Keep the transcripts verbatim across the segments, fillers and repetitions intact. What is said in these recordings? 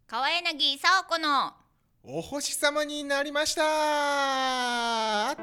川柳さおこのお星様になりました。は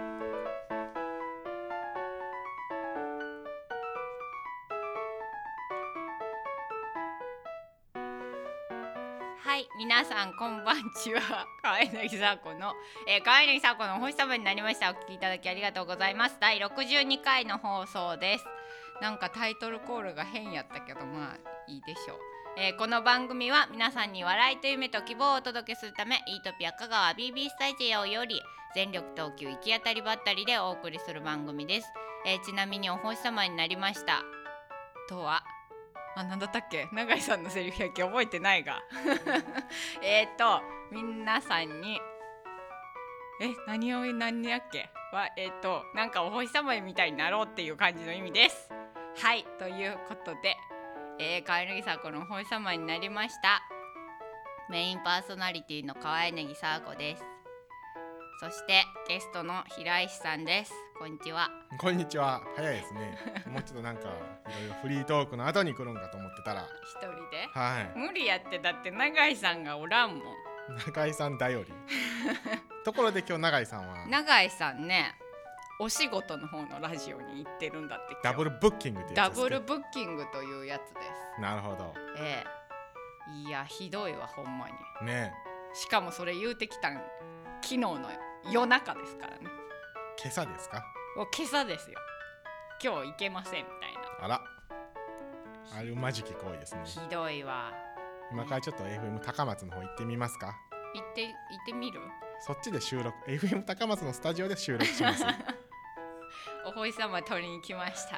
い、皆さんこんばんちは。川柳さおこの、えー、川柳さおこのお星様になりました。お聞きいただきありがとうございます。だいろくじゅうにかいの放送です。なんかタイトルコールが変やったけど、まあいいでしょう。えー、この番組は皆さんに笑いと夢と希望をお届けするため、イートピア香川 ビービー スタジオより全力投球行き当たりばったりでお送りする番組です。えー、ちなみにお星様になりましたとは、あ、なんだったっけ、永井さんのセリフやっけ覚えてないがえっと皆さんにえ何を何やっけはえっとなんかお星様みたいになろうっていう感じの意味です。はい、ということで、えー、川柳さこのお星様になりました。メインパーソナリティの川柳さこです。そしてゲストの平石さんです。こんにちは。 こんにちは。早いですね。もうちょっとなんかいろいろフリートークの後に来るんかと思ってたら一人で、 はい、 無理やって。だって永井さんがおらんもん。 永井さん頼りところで今日永井さんは永井さんね、お仕事の方のラジオに行ってるんだって。 ダブルブッキングってやつですダブルブッキングというやつです。 なるほど。 ええ、いやひどいわほんまにね。 しかもそれ言うてきたん昨日の夜中ですからね。 今朝ですか？ もう今朝ですよ。今日行けませんみたいな。 あら、あるまじき行為ですね。 ひどいわ。 今からちょっと エフエム 高松の方行ってみますか？ 行って行ってみる？ そっちで収録 エフエム 高松のスタジオで収録しますお星様取りに来ました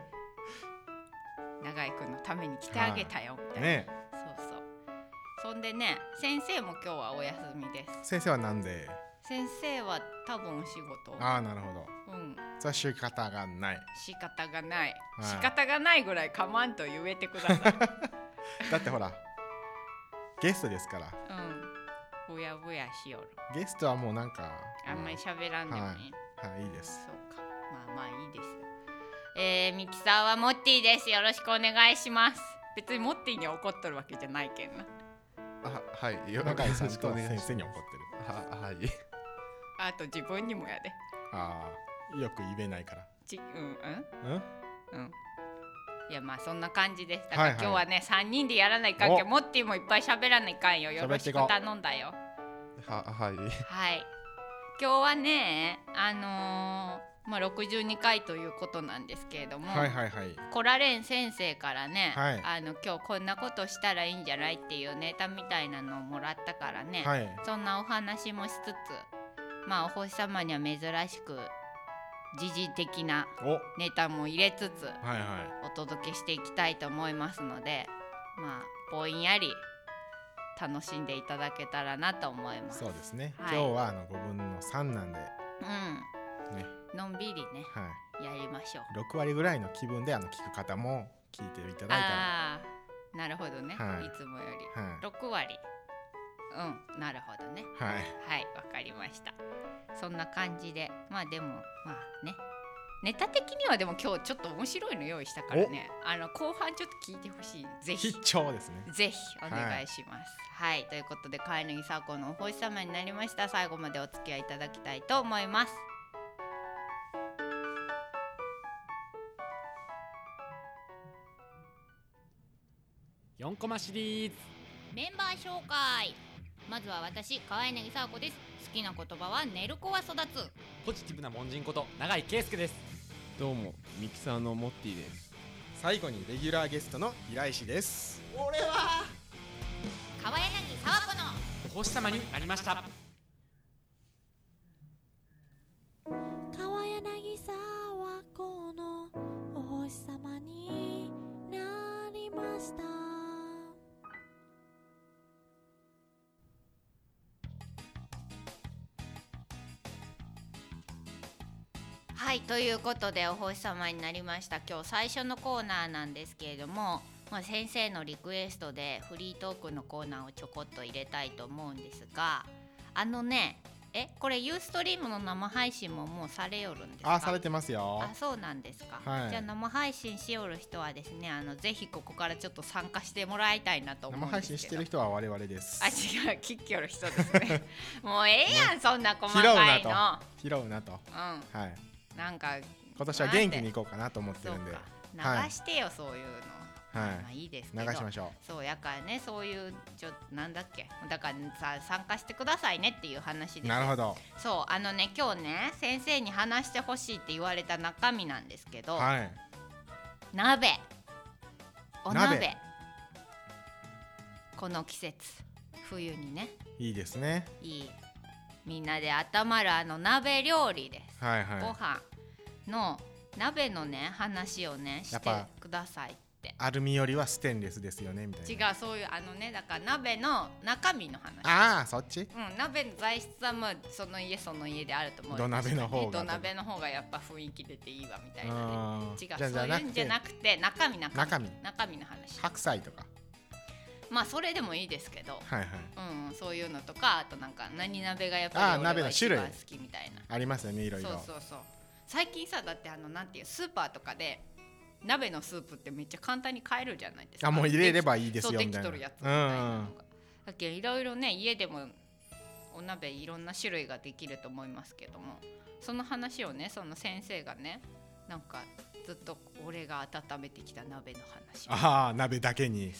永井くんのために来てあげたよみたいな、 ね。 そうそう。そんでね、先生も今日はお休みです。 先生はなんで？ 先生は多分お仕事。 ああ、なるほど。 うん。 それは仕方がない。 仕方がない、 はい、 仕方がないぐらいかまんと言えてくださいだってほらゲストですから。 うん。ぼやぼやしよる。 ゲストはもうなんかあんまり喋らんでもね。 はい、はい、いいです。 そうか。まあまあいいですよ。えー、ミキサーはモッティです。よろしくお願いします。別にモッティに怒っとるわけじゃないけんな。 あ、はい。 永井さんと先生に怒ってる。 は、はい。 あと自分にもやで。 ああ、よく言えないから。 ち、うんうんうんうん。いやまあそんな感じです。だから今日はね、はいはい、さんにんでやらないかんけど、モッティもいっぱい喋らないかんよ。よろしく頼んだよ。 は、はい。 はい。今日はね、あのーまあ、ろくじゅうにかいということなんですけれども、 はいはいはい、 コラレン先生からね、 はい、 あの今日こんなことしたらいいんじゃないっていうネタみたいなのをもらったからね、 はい、 そんなお話もしつつ、まあお星様には珍しく時事的なネタも入れつつ、はいはい、お届けしていきたいと思いますので、まあぼんやり楽しんでいただけたらなと思います。 そうですね、 はい、 今日はあのごぶんのさんなんで、 うんね、のんびりね、はい、やりましょう。 ろくわりぐらいの気分であの聞く方も聞いていただいたら。 あー、なるほどね、はい、いつもより、はい、ろくわり、うん、なるほどね、はいはい、わかりました。そんな感じで、まあでもまあね、ネタ的にはでも今日ちょっと面白いの用意したからね、あの後半ちょっと聞いてほしい。ぜひ必聴ですね。 ぜひお願いします。はい、はい、ということで川柳さこのお星様になりました。最後までお付き合いいただきたいと思います。 よんコマシリーズメンバー紹介。まずは私川柳さこです。好きな言葉は寝る子は育つ。 ポジティブな門人こと永井圭介です。 どうもミキサーのモッティです。 最後にレギュラーゲストの平石です。 俺は川柳さこのお星様になりました。 川柳さこのお星様になりました。 はい、ということでお星様になりました。今日最初のコーナーなんですけれども、まあ、先生のリクエストでフリートークのコーナーをちょこっと入れたいと思うんですが、あのね、 えこれユーストリームの生配信ももうされよるんですか？ あされてますよ。 あそうなんですか、 はいじゃあ生配信しよる人はですね、あのぜひここからちょっと参加してもらいたいなと思うん生ですけど。 配信してる人は我々です。 あ違う切っきょる人ですねもうええやん、そんな細拾うかいのなと拾うなと。 うんはいなんか今年は元気に行こうかなと思ってそうるんで、 かはい流してよ、そういうの、 はいまあいいですけど流しましょそうやからね、そういうちょなんだっけだからさ参加してくださいねっていう話ですう。なるほど。 そうあのね今日ね先生に話してほしいって言われた中身なんですけど、 はい。 鍋お鍋鍋この季節冬にねいいですね。 いいみんなで温まるあの鍋料理です、 はいはい。 ご飯の鍋のね話をねしてやっぱくださいってアルミよりはステンレスですよねみたいな。 違うそういうあのねだから鍋の中身の話。 ああそっち。 うん、鍋の材質はまあその家その家であると思う。 土鍋の方が土鍋の方がやっぱ雰囲気出ていいわみたいなね。 うん違うじゃあそういうんじゃなくて中身中身中身中身の話。 白菜とか。 まあそれでもいいですけど、 はいはい。 うん、そういうのとかあとなんか何鍋がやっあーぱり俺鍋の種類は一番好きみたいな。 ありますよねいろいろ。 そうそうそう。最近さだってあのなんていうスーパーとかで鍋のスープってめっちゃ簡単に買えるじゃないですか。 あもう入れればいいですよそうみたいな。 できとるやつみたいなのが。だけどいろいろね家でもお鍋いろんな種類ができると思いますけども、その話をねその先生がねなんかずっと俺が温めてきた鍋の話。 ああ鍋だけに。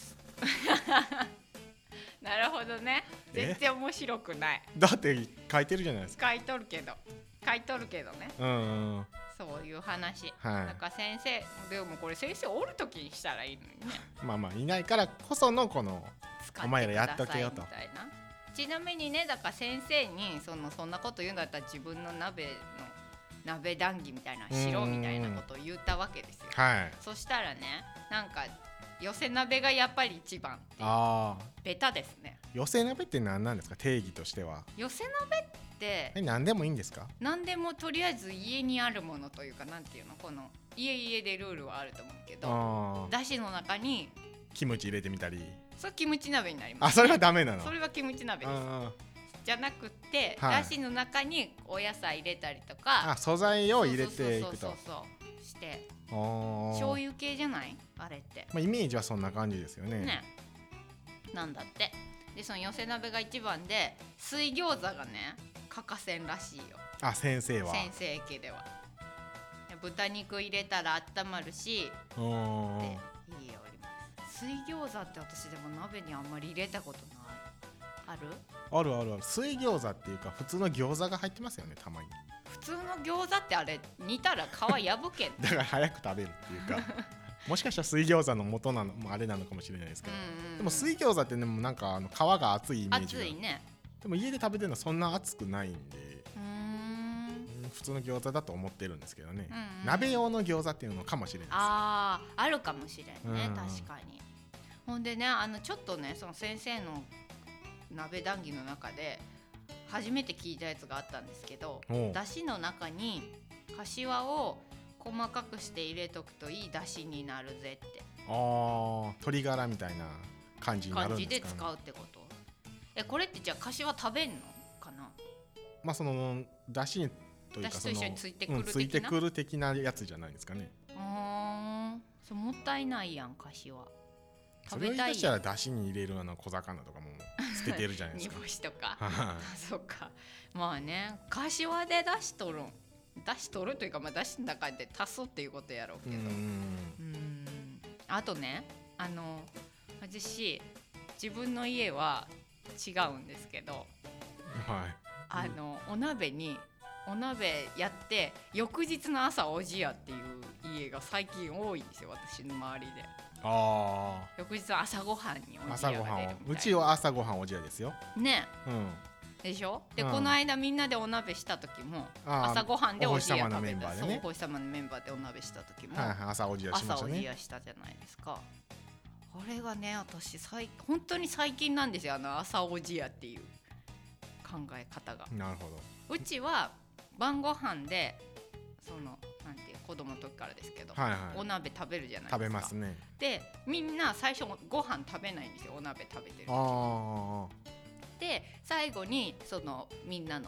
なるほどね。 え全然面白くない。 だって書いてるじゃないですか。 書いとるけど書いとるけどね。 うんうんうん。 そういう話。 はいなんか先生でもこれ先生おる時にしたらいいのにね。 まあまあいないからこそのこの使ってお前らやっとけよとくださいみたいな。ちなみにねだから先生にそのそんなこと言うんだったら自分の鍋の鍋談義みたいなしろみたいなことを言ったわけですよ。 はい。 そしたらねなんか寄せ鍋がやっぱり一番っていうああベタですね。 寄せ鍋って何なんですか定義としては。 寄せ鍋ってえ何でもいいんですか。 何でもとりあえず家にあるものというかなんていうのこの家家でルールはあると思うけどああだしの中にキムチ入れてみたり。 それキムチ鍋になります。 あそれはダメなの。 それはキムチ鍋です。 あじゃなくって、 はいだしの中にお野菜入れたりとかあ素材を入れていくと。 そうそうそうそうしてあー醤油系じゃないあれってまあイメージはそんな感じですよね。 ねなんだってでその寄せ鍋が一番で水餃子がね欠かせんらしいよあ先生は。 先生家ではで豚肉入れたら温まるしうーんでいいよります水餃子って私でも鍋にあんまり入れたことないあるあるあるある水餃子っていうか普通の餃子が入ってますよねたまに。 普通の餃子ってあれ煮たら皮破けんだから早く食べるっていうかもしかしたら水餃子の元なのもあれなのかもしれないですけど、 うんうんうんでも水餃子ってでもなんかあの皮が厚いイメージが熱いねでも家で食べてるのはそんな熱くないんで、 うーんうん普通の餃子だと思ってるんですけどね、 うんうん鍋用の餃子っていうのかもしれないです。 あーあるかもしれんね、 うん確かにほんでねあのちょっとねその先生の鍋談義の中で初めて聞いたやつがあったんですけどおうだしの中に柏を細かくして入れとくといいだしになるぜってあー鶏ガラみたいな感じになる感んですかね。 じで使うってことえこれってじゃあ柏食べんのかなまあそのだしというかそのだしと一緒についてくるうん、 的なついてくる的なやつじゃないですかね。 うーんそうもったいないやん柏それを食べたい言い出したらだしに入れるあの小魚とかも捨ててるじゃないです煮か。 干しとかはそっかまあね柏で出しとるん出しとるというかまあ出しの中で足すっていうことやろうい。うけどんうんあとねあの私自分の家は違うんですけどはい。 あのお鍋にお鍋やって翌日の朝おじやっていう家が最近多いんですよ私の周りであ翌日の朝ごはんにあおじや朝ごはんをが出るみたいなうちは朝ごはんおじやですよ。 ねうん。 でしょで、 うんこの間みんなでお鍋した時もあー朝ごはんでおじやお星様の食べたメンバーでねそうお星様のメンバーでお鍋した時も、 はいはい朝おじやしま朝おじしたね。 やしたじゃないですかあれがね私最本当に最近なんですよあの朝おじやっていう考え方がなるほど。 うちは晩ご飯でそのなんていう子供の時からですけど、 はいはい。 お鍋食べるじゃないですか食べますね。 でみんな最初ご飯食べないんですよお鍋食べてるああで最後にそのみんなの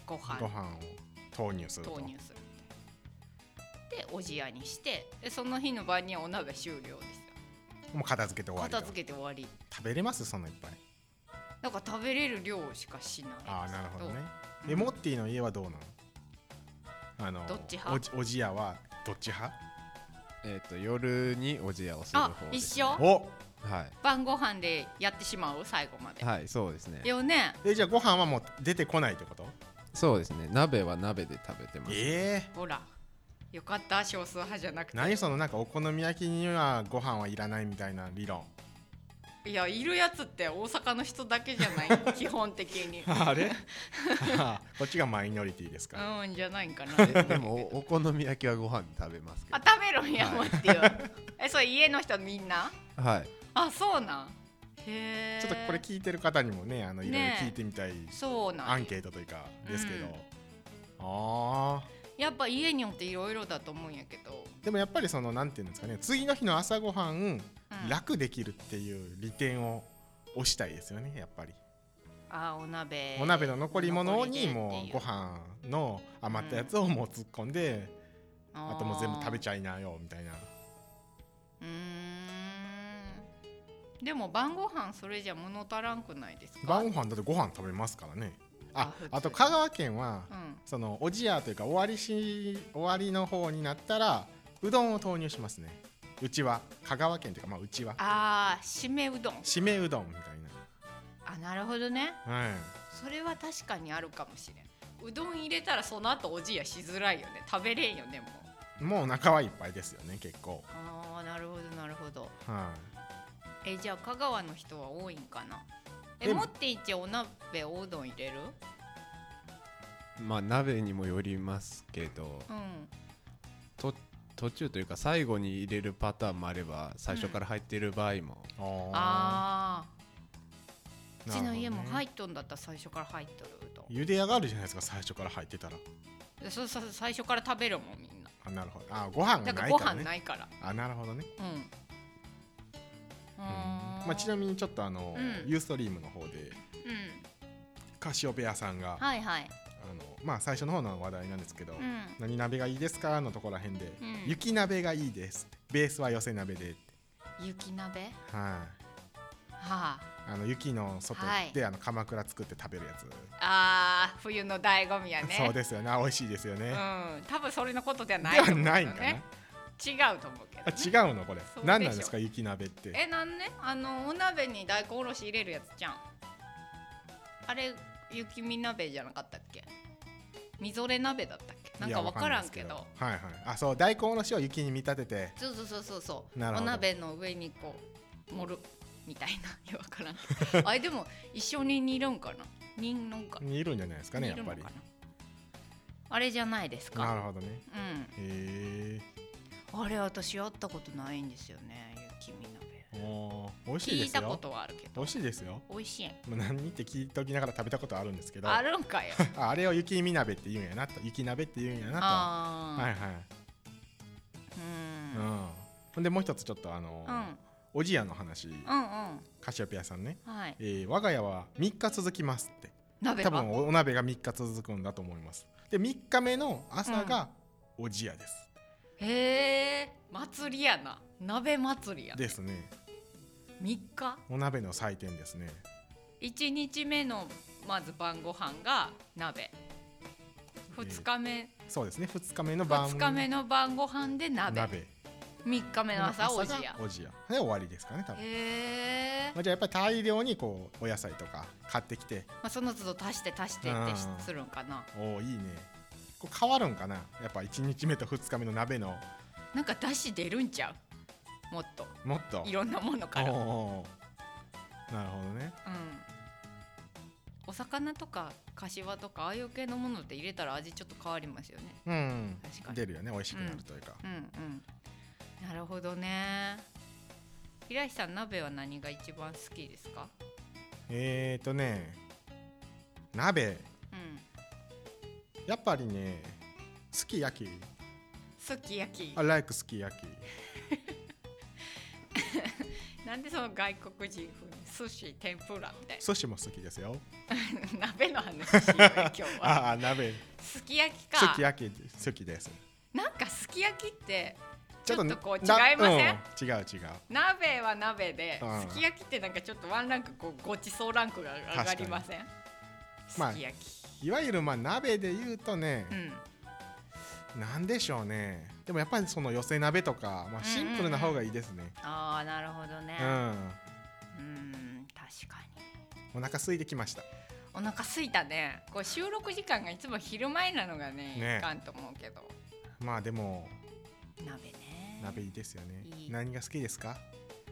ご飯ご飯を投入すると投入するでおじやにしてでその日の晩にはお鍋終了ですよ。 もう片付けて終わりと片付けて終わり。 食べれますそんないっぱい。 だから食べれる量しかしないですけど。 ああなるほどね。 うんえモッティの家はどうなの？あのどっち派おじおじやはどっち派？ えっ、と夜におじやをするあ方です、 一緒おはい晩ご飯でやってしまう最後まで。 はいそうですね。 よね。 えじゃあご飯はもう出てこないってこと？ そうですね。鍋は鍋で食べてます。 ええほらよかった少数派じゃなくて。 何そのなんかお好み焼きにはご飯はいらないみたいな理論。 いやいるやつって大阪の人だけじゃない基本的に。 あれこっちがマイノリティですか？ うんじゃないんかな。 ででもおお好み焼きはご飯で食べますけあ食べるんやもんっていう。えそれ家の人みんな？ ど。はい。 あそうなん。へえ。 ちょっとこれ聞いてる方にもねあのいろいろねえ聞いてみたいそうなん。 アンケートというかですけど、 うんあやっぱ家によっていろいろだと思うんやけど。 ーでもやっぱりそのなんていうんですかね次の日の朝ごはんうん楽できるっていう利点を推したいですよねやっぱり。 あお鍋。 お鍋の残り物に残りでもうっていうご飯の余ったやつをもう突っ込んで、 ああともう全部食べちちゃいなよみたいな。 ゃう。うーん。でも晩ご飯それじゃ物足らんくないですか？ 晩ご飯だってご飯食べますからね。ああ普通あと香川県はうん。 そのおじやというか終わりし終わりの方になったらうどんを投入しますね。うちは香川県というかまあうちはああ締めうどん。 締めうどんみたいあなるほどね。 な。はい。 それは確かにあるかもしれん。うどん入れたらその後おじやしづらいよね。食べれんよねもう。 もうお腹はいっぱいですよね結構。 ああなるほどなるほど。 はえじゃあ香川の人は多いんかな。えでもっていちお鍋おうどん入れる？ まあ鍋にもよりますけど、 うん。 と途中というか最後に入れるパターンもあれば最初から入っている場合も、 い。あああ。うーちの家もなるほどね入っとんだったら最初から入っとるうどん。 茹で上がるじゃないですか最初から入ってたら。 でそうそう最初から食べるもんみんな。 あなるほど。あご飯がだからご飯ないからね。 ないから。 あなるほどね。 うん。ううんーんまあ、ちなみにちょっとあの、 うんユーストリームの方でうん。 カシオペアさんが、 はいはい。 あのまあ最初の方の話題なんですけど、 うん。 何鍋がいいですかのところらへんで、 うん雪鍋がいいですってベースは寄せ鍋でって雪鍋？ はいはあ。 あの雪の外はいで、あの鎌倉作って食べるやつ、 あー冬の醍醐味やね。 そうですよね美味しいですよね、 うん。多分それのことではなではいと思うけどないんかな、 ね。違うと思うけど、ね。 あ違うのこれそうでしょ何なんですか雪鍋ってえなんねあのお鍋に大根おろし入れるやつじゃん。あれ雪見鍋じゃなかったっけ？みぞれ鍋だったっけ？なんいやかわからんわけど。 はいはいあそう大根おろしを雪に見立ててそうそうそうそうそう。 なるほどお鍋の上にこう盛るみたいな。いやわからんけど。あれでも一緒に煮るんかな？煮んのんかな？ 煮るんじゃないですかねやっぱり煮るのかなあれじゃないですか。 なるほどねうん。 へえあれ私やったことないんですよね雪見鍋。 おー美味しい聞ですよいたことはあるけど美味しいですよ美味しいん。 もう何って聞いときながら食べたことあるんですけどあるんかよ。 ああれを雪見鍋って言うんやなと雪鍋って言うんやなとあーはいはいうんうんほんでもう一つちょっとあのうんおじやの話うんうんカシオペアさんね、 はい。 えー我が家はみっか続きますって多鍋が分おお鍋がみっか続くんだと思いますでみっかめの朝がおじやです、 へえ祭りやな鍋祭りやですねみっかお鍋の祭典ですねいちにちめのまず晩ご飯が鍋ふつかめ、 そうですねふつかめの晩ふつかめの晩ご飯で鍋鍋みっかめの朝おじやおじやで終わりですかね多分、 へえ、 まあ、じゃあやっぱり大量にこうお野菜とか買ってきてまあ、その都度足して足してってしうんするんかな。 おおいいねこう変わるんかなやっぱいちにちめとふつかめの鍋のなんか出汁出るんちゃうもっともっといろんなものから。うんおーなるほどねお魚とか柏とかああいう系のものって入れたら味ちょっと変わりますよね。 うん確かに出るよね美味しくなるというか、 うんうんなるほどね。平石さん鍋は何が一番好きですか？ えーとね鍋うんやっぱりねすき焼きすき焼き I like すき焼きなんでその外国人風に寿司天ぷらみたい寿司も好きですよ。 な鍋の話しようよ今日はああ鍋すき焼きすかき焼き好きです。 なんかすき焼きってちちょっとょっとこう違いなません、 うん、違う違う。 鍋は鍋で、 うんすき焼きってなんかちょっとワンランクこうごちそうランクが上がりませんすまあき焼き、 いわゆるまあ鍋で言うとね、 うん、 なんでしょうね。でもやっぱりその寄せ鍋とか、まあ、シンプルな方がいいですね。 ああなるほどねうん、 うん確かにお腹空いてきました。 お腹すいたね。こう収録時間がいつも昼前なのがねねいかんと思うけどまあでも鍋ね鍋いいですよね。 いい何が好きですか？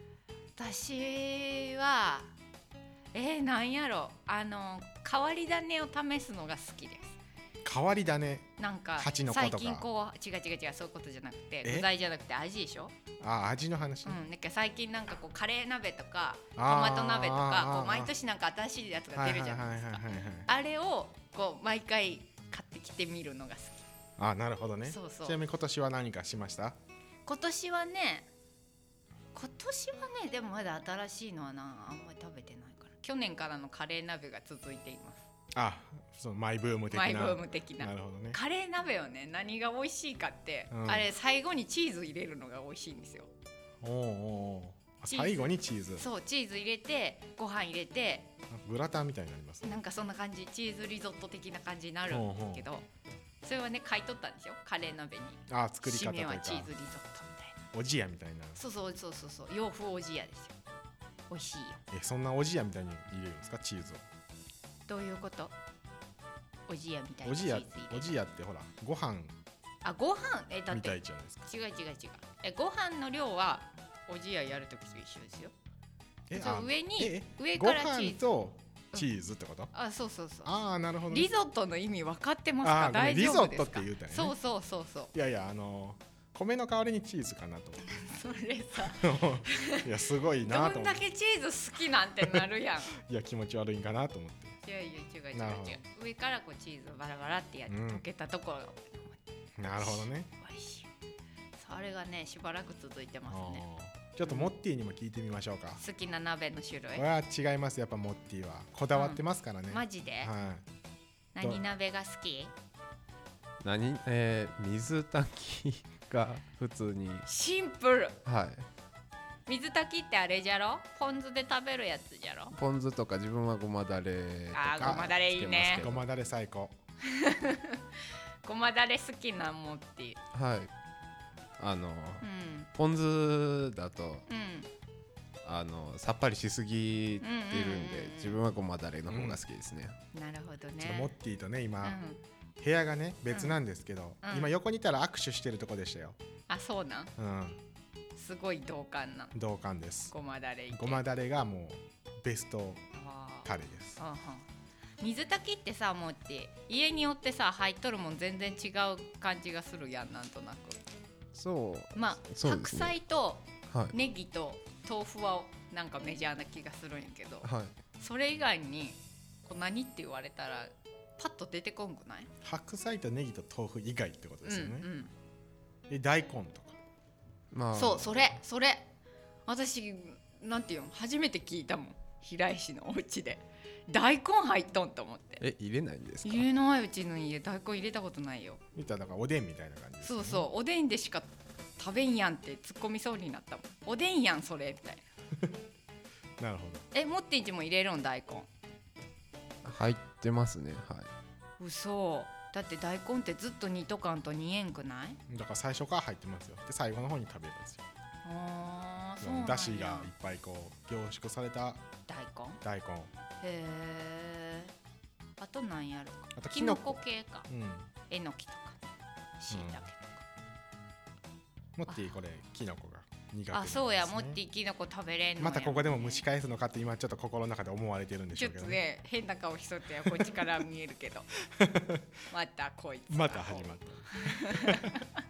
私はえー、なんやろあの変わり種を試すのが好きです。 変わり種。 なんか蜂の子とか最近こう違う違う違うそういうことじゃなくてえ具材じゃなくて味でしょ、 あ味の話ね。 うん、なんか最近なんかこうカレー鍋とかトあーマト鍋とあーあーかこう毎年なんか新しいやつが出るじゃないですかはいはいはいはいはい。 あれをこう毎回買ってきてみるのが好き。 あなるほどね。 そうそうちなみに今年は何かしました？ 今年はね今年はねでもまだ新しいのはなあんまり食べてないから去年からのカレー鍋が続いています。 あそのマイブーム的な。 マイブーム的ななるほどね。 カレー鍋をね何が美味しいかって、 うん、 あれ最後にチーズ入れるのが美味しいんですよ。 おうおうおうあチーズ最後にチーズ。 そうチーズ入れてご飯入れてグラタンみたいになりますね。 なんかそんな感じチーズリゾット的な感じになるんですけど、それはね買い取ったんですよカレー鍋に。 あ作り方締めというかはチーズリゾットみたいな。 おじやみたいな。 そうそうそうそうそう洋風おじやですよ。美味しいよ。 えそんなおじやみたいに入れるんですかチーズを？ どういうこと？おじやみたいなチーおじやズ入れる。 おじやってほらご飯あご飯えだっみたていじゃないですか。 違う違う違うえご飯の量はおじややるときと一緒ですよ。 えそう上にえ上ごからチーズ飯とチーズってこと？ あそうそうそうああなるほどね。 リゾットの意味分かってますか？ あーごめん大丈夫ですか？ リゾットって言うたんやねそうそうそうそういやいやあの米の代わりにチーズかなと思それさっていやすごいなと思ってどんだけチーズ好きなんてなるやんいや気持ち悪いんかなと思っていやいや違う違う違うなるほど上からこうチーズバラバラってやってうん溶けたところがなるほどね。 美味しい。それがねしばらく続いてますね。 あーちょっとモッティにも聞いてみましょうか。 好きな鍋の種類これは違いますやっぱモッティはこだわってますからね。 マジでは何鍋が好き？ 何えー、水炊きが普通にシンプル。 はい水炊きってあれじゃろ？ポン酢で食べるやつじゃろ？ ポン酢とか自分はごまだれとかあーごまだれいいねつけますけどいごまだれ最高。 ごまだれ好きなもんって。 はいあのうんポン酢だとうん。 あのさっぱりしすぎてるんうんうんうんうんで自分はごまだれの方が好きですね、 なるほどちょっとモッね。 ティとね今、 うん。 部屋がね別なんですけど、 うん今横にいたら握手してるとこでしたよ。 あそうなん。 うんすごい同感な。 同感です。 ごまだれいけ。 ごまだれがもうベストあータレです。 あはん水炊きってさもうって家によってさ入っとるもん全然違う感じがするやんなんとなく。 そうまあ、白そうですね菜とはいネギと豆腐はなんかメジャーな気がするんやけど、 はいそれ以外にこう何って言われたらパッと出てこんくない？ 白菜とネギと豆腐以外ってことですよね。 うんうんで大根とか。 まあそうそれそれ私なんていうの初めて聞いたもん平石のお家で大根入っとんと思ってえ入れないんですか？ 入れないうちの家大根入れたことないよ。 見たらだからおでんみたいな感じですよね。 そうそうおでんでしか食べんやんって突っ込みそうになったもん。おでんやんそれみたいな。 なるほえモッティんちも入れるん大根？ 入ってますねはい嘘だって大根ってずっと煮とかんと煮えんくない？ ど。だから最初から入ってますよ。で最後の方に食べるんですよ。 あーそうなんや。 だしがいっぱいこう凝縮された大根大根。 へえ。あとなんやろあとか。キノコ系か。 うん。 えのきとかしいたけとモッティこれキノコが苦手か。 なんですね。 あそうやモッティキノコ食べれんのやまたここでも蒸し返すのかって今ちょっと心の中で思われてるんでしちょっとょうけどね。 ね変な顔しとってやこっちから見えるけどまたこいつまた始まった。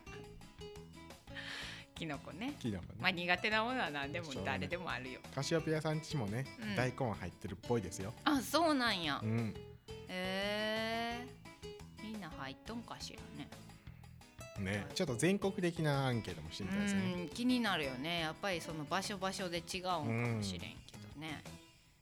キノコね。 キノコね。 まあ苦手なものは何でもそうね誰でもあるよ。 カシオペアさんちもね、 うん大根入ってるっぽいですよ。 あそうなんや。 うん。 へえみんな入っとんかしらね。 ね、ちょっと全国的なアンケートもしてみたいですね。 うん気になるよねやっぱりその場所場所で違うんかもしれんけどね、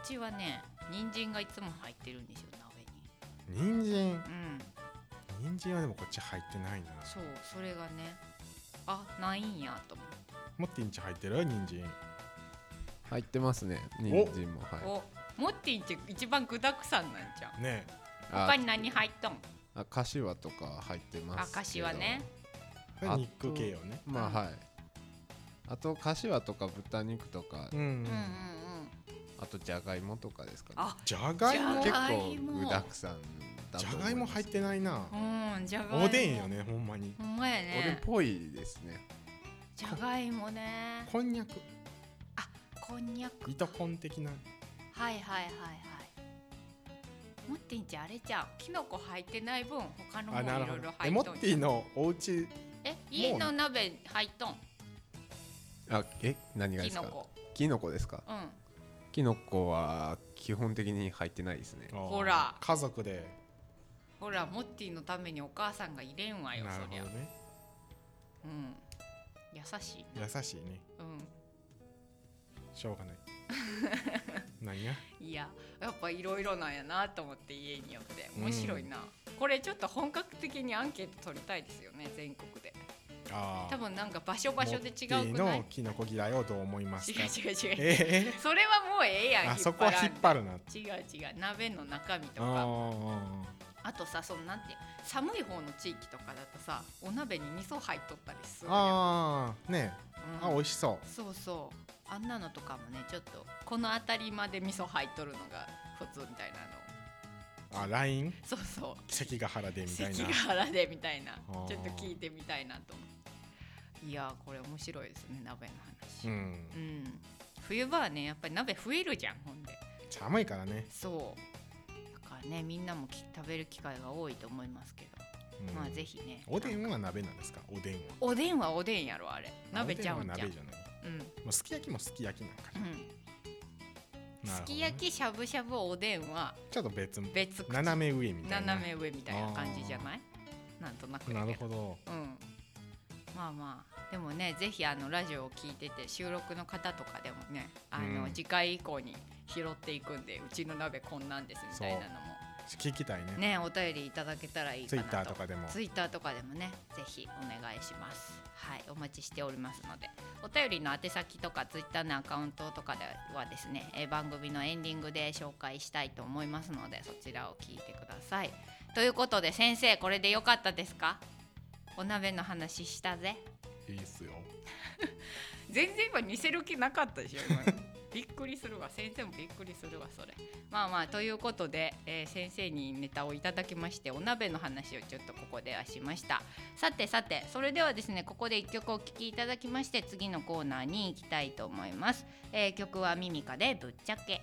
ちはね人参がいつも入ってるんですよ鍋人参に。うん人参はでもこっち入ってないな。 そうそれがねあないんやと思って。 モッティんち入ってる人参。 入ってますね。人参もはい。 おモッティんち一番具沢山なんじゃん。 ね他に何入っとん？ あ、柏とか入ってますけど。 あ柏ね。 これ肉系よね。 まあはい。あと柏とか豚肉とか、 うん、うんうんうんうん。 あとじゃがいもとかですかね。 あじゃがいも結じゃがいも構具沢山だじゃと思います。 がいも入ってないな。 うんじゃがいも。 おでんよねほんまに。 ほんまやおでんっね。 ぽいですね。 じゃがいもね。 こんにゃくこんにゃく。 糸こん的な。 はいはいはいはい。モッティんちあれじゃん。キノコ入ってない分他のもあいろいろなるほど。え入っとんモッティのお家え家の鍋入っとん。 あ、え、何がですか。 キノコ。 キノコですか。 うん。 キノコは基本的に入ってないですね。 ほら家族で。 ほらモッティのためにお母さんが入れんわよなるそりゃ。 ほどね。 うん。優しいな。 優しいね。 うん。 しょうがない。何がいややっぱいろいろなんやなと思って家によって面白いな、うん、これちょっと本格的にアンケート取りたいですよね全国で。 あ多分なんか場所場所で違うくモッティない？ のキノコ嫌いをどう思いますか。 違う違う違う、 えそれはもうええやん。 ー、あそこは引っ張るな。 違う違う鍋の中身とあかああとさそのなんて寒い方の地域とかだとさお鍋に味噌入っとったりするやん。 ああねえ、 うんあ美味しそう。 そうそうあんなのとかもねちょっとこの辺りまで味噌入っとるのが普通みたいなの。 あラインそうそう関ヶ原でみたいな。 関ヶ原でみたいなあーちょっと聞いてみたいなと思って。いやーこれ面白いですね鍋の話。 うんうん冬場はねやっぱり鍋増えるじゃんほんで。 寒いからね。 そうだからねみんなもき食べる機会が多いと思いますけど、 うんまあぜひね。 おでんは鍋なんですか。おでんはおでんはおでんやろあれ鍋ちゃうんじゃん。 おでんは鍋じゃない。 うんもうすき焼きもすき焼きなんかな。 うんなるほどねすき焼きしゃぶしゃぶおでんはちょっと別別口斜め上みたいな。 斜め上みたいな感じじゃない？なんとなくやなけどるほど。 うんまあまあでもねぜひあのラジオを聞いてて収録の方とかでもねあの、 うん次回以降に拾っていくんでうちの鍋こんなんですみたいなのも聞きたいね。 ねお便りいただけたらいいかなと。 ツイッターとかでも。 ツイッターとかでもねぜひお願いします。はいお待ちしておりますのでお便りの宛先とかツイッターのアカウントとかではですね、えー番組のエンディングで紹介したいと思いますのでそちらを聞いてください。ということで先生これでよかったですか？お鍋の話したぜ。 いいっすよ。 全然今似せる気なかったでしょ今びっくりするわ先生もびっくりするわそれ。まあまあということで、えー先生にネタをいただきましてお鍋の話をちょっとここではしました。さてさてそれではですねここでいっきょくお聴きいただきまして次のコーナーに行きたいと思います、えー曲はミミカでぶっちゃけ。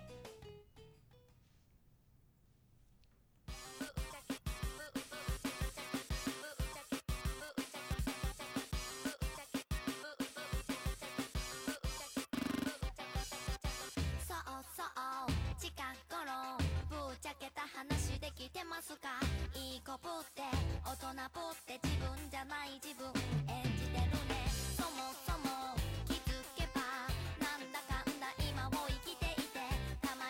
そうそう近頃ぶっちゃけた話できてますか？いい子ぶって大人ぶって自分じゃない自分演じてるね。そもそも気づけばなんだかんだ今を生きていてたま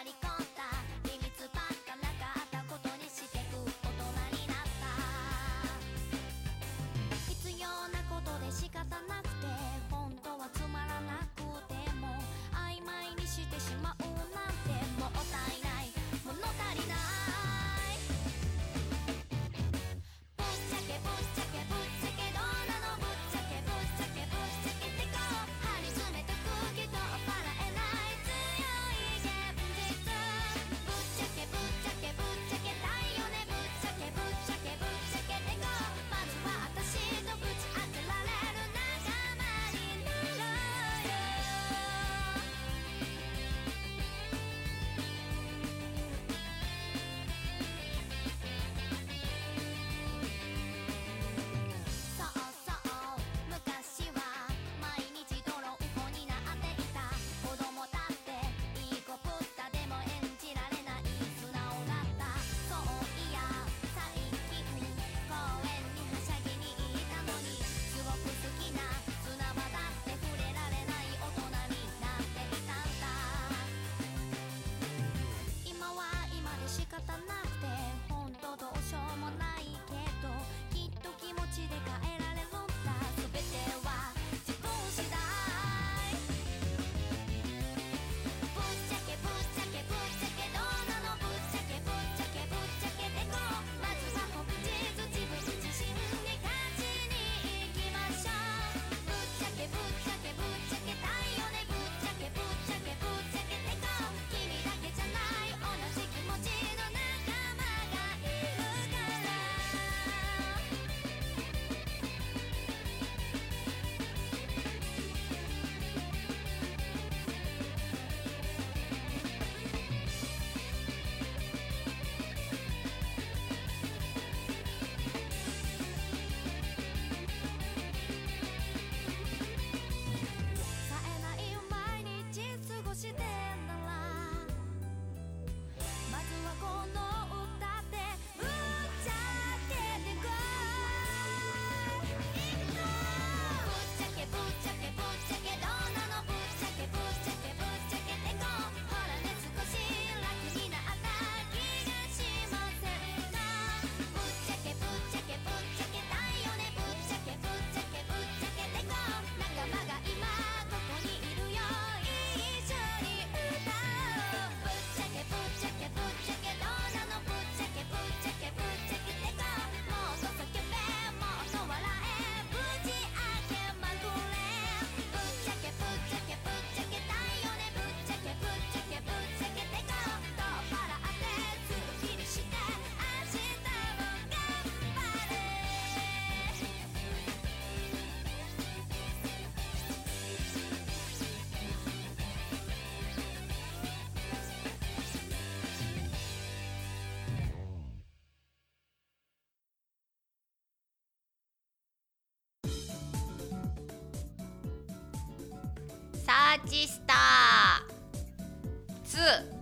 サーチスターツー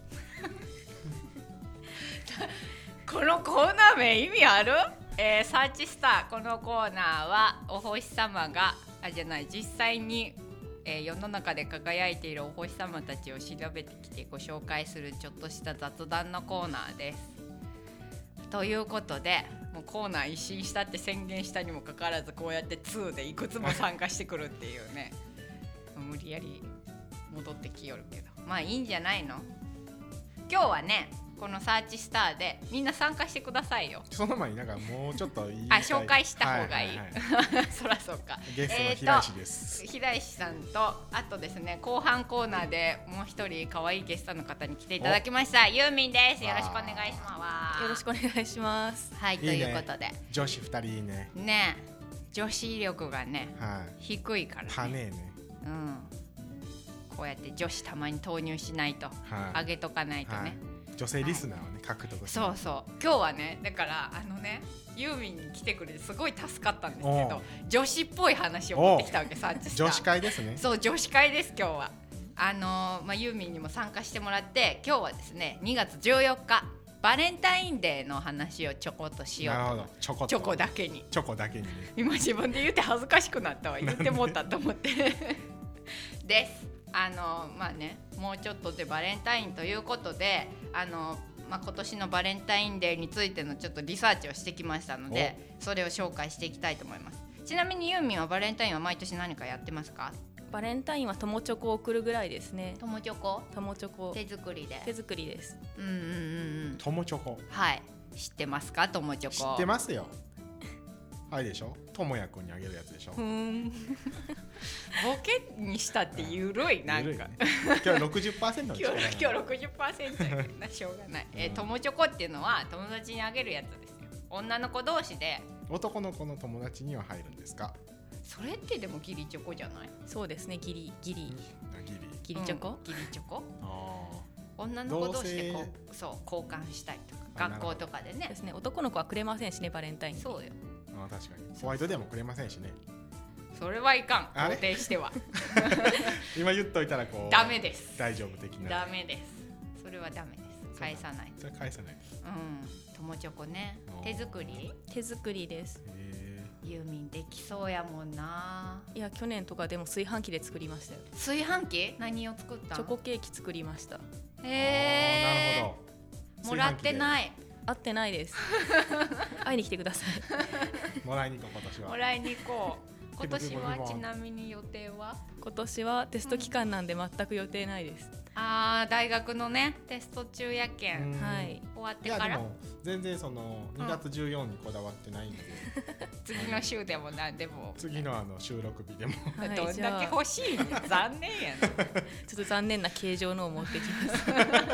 このコーナー名意味ある？えー、サーチスター、このコーナーはお星様があじゃない実際に、えー、世の中で輝いているお星様たちを調べてきてご紹介するちょっとした雑談のコーナーです。ということでもうコーナー一新したって宣言したにもかかわらずこうやってツーでいくつも参加してくるっていうね無理やり戻ってきよるけどまあいいんじゃないの。今日はねこのサーチスターでみんな参加してくださいよ。 その前になんかもうちょっといいあ紹介した方がいい、 はいはいはい、 そらそうか。 ゲストの平石です、 えー、平石さんとあとですね後半コーナーでもう一人可愛いゲストの方に来ていただきました。ユーミンです。よろしくお願いします。 よろしくお願いします。 はい、ということで女子ふたりいいね。 ね女子力がね、 はい、 低いからね。 はねえね。 うん。こうやって女子たまに投入しないと、はい、上げとかないとね。はい、 女性リスナーをね、はい、獲得して。 そうそう。今日はねだからあのねユーミンに来てくれてすごい助かったんですけど女子っぽい話を持ってきたわけさ。 女子会ですね。 そう女子会です今日は。あのー、まあユーミンにも参加してもらって今日はですねにがつじゅうよっかバレンタインデーの話をちょこっとしようと。なるほど。 チョコチョコだけに。 チョコだけにね。 今自分で言って恥ずかしくなったわ。言ってもったと思ってです。あのー、まあねもうちょっとでバレンタインということであのーまあ、今年のバレンタインデーについてのちょっとリサーチをしてきましたのでそれを紹介していきたいと思います。ちなみにユーミンはバレンタインは毎年何かやってますか？ バレンタインは友チョコを送るぐらいですね。 友チョコ？ 友チョコ手作りで。 手作りです。 うんうんうんうん。 友チョコ。 はい。知ってますか？友チョコ。 知ってますよ。あれでしょ？友也くんにあげるやつでしょ。 ふーん。ボケにしたってゆるいなんか。 ね、今日ろくじゅっパーセントの力。 今日今日ろくじゅっパーセントやけどなしょうがない。えー、友チョコっていうのは友達にあげるやつですよ。女の子同士で。 男の子の友達には入るんですか？ それってでもギリチョコじゃない？ そうですねギリギリ。 ギリギリチョコ？ うん、ギリチョコ？ あ女の子同士でこうそう交換したりとか学校とかでね。 ですね男の子はくれませんしねバレンタイン。 そうよ。 あ確かにホワイトでもくれませんしね。 それはいかん肯定しては今言っといたらこうダメです。 大丈夫的な。 ダメです。それはダメです。返さない。 それ返さない。 うん友チョコね手作り？ 手作りです。 ユーミンできそうやもんな。 いや去年とかでも炊飯器で作りましたよ。 炊飯器？何を作った？ チョコケーキ作りました。 へえー、なるほど。もらってない。 会ってないです会いに来てくださいもらいに行こう今年は。 もらいに行こう。今年はちなみに予定は？ 今年はテスト期間なんで全く予定ないです。 あー大学のねテスト中やけん。 はい終わってから。 いやでも全然そのにがつじゅうよっかにこだわってないんで、 うん、次の週でも何でも次のあの収録日でも、 はい、どんだけ欲しい残念やなちょっと残念な形状のを持ってきます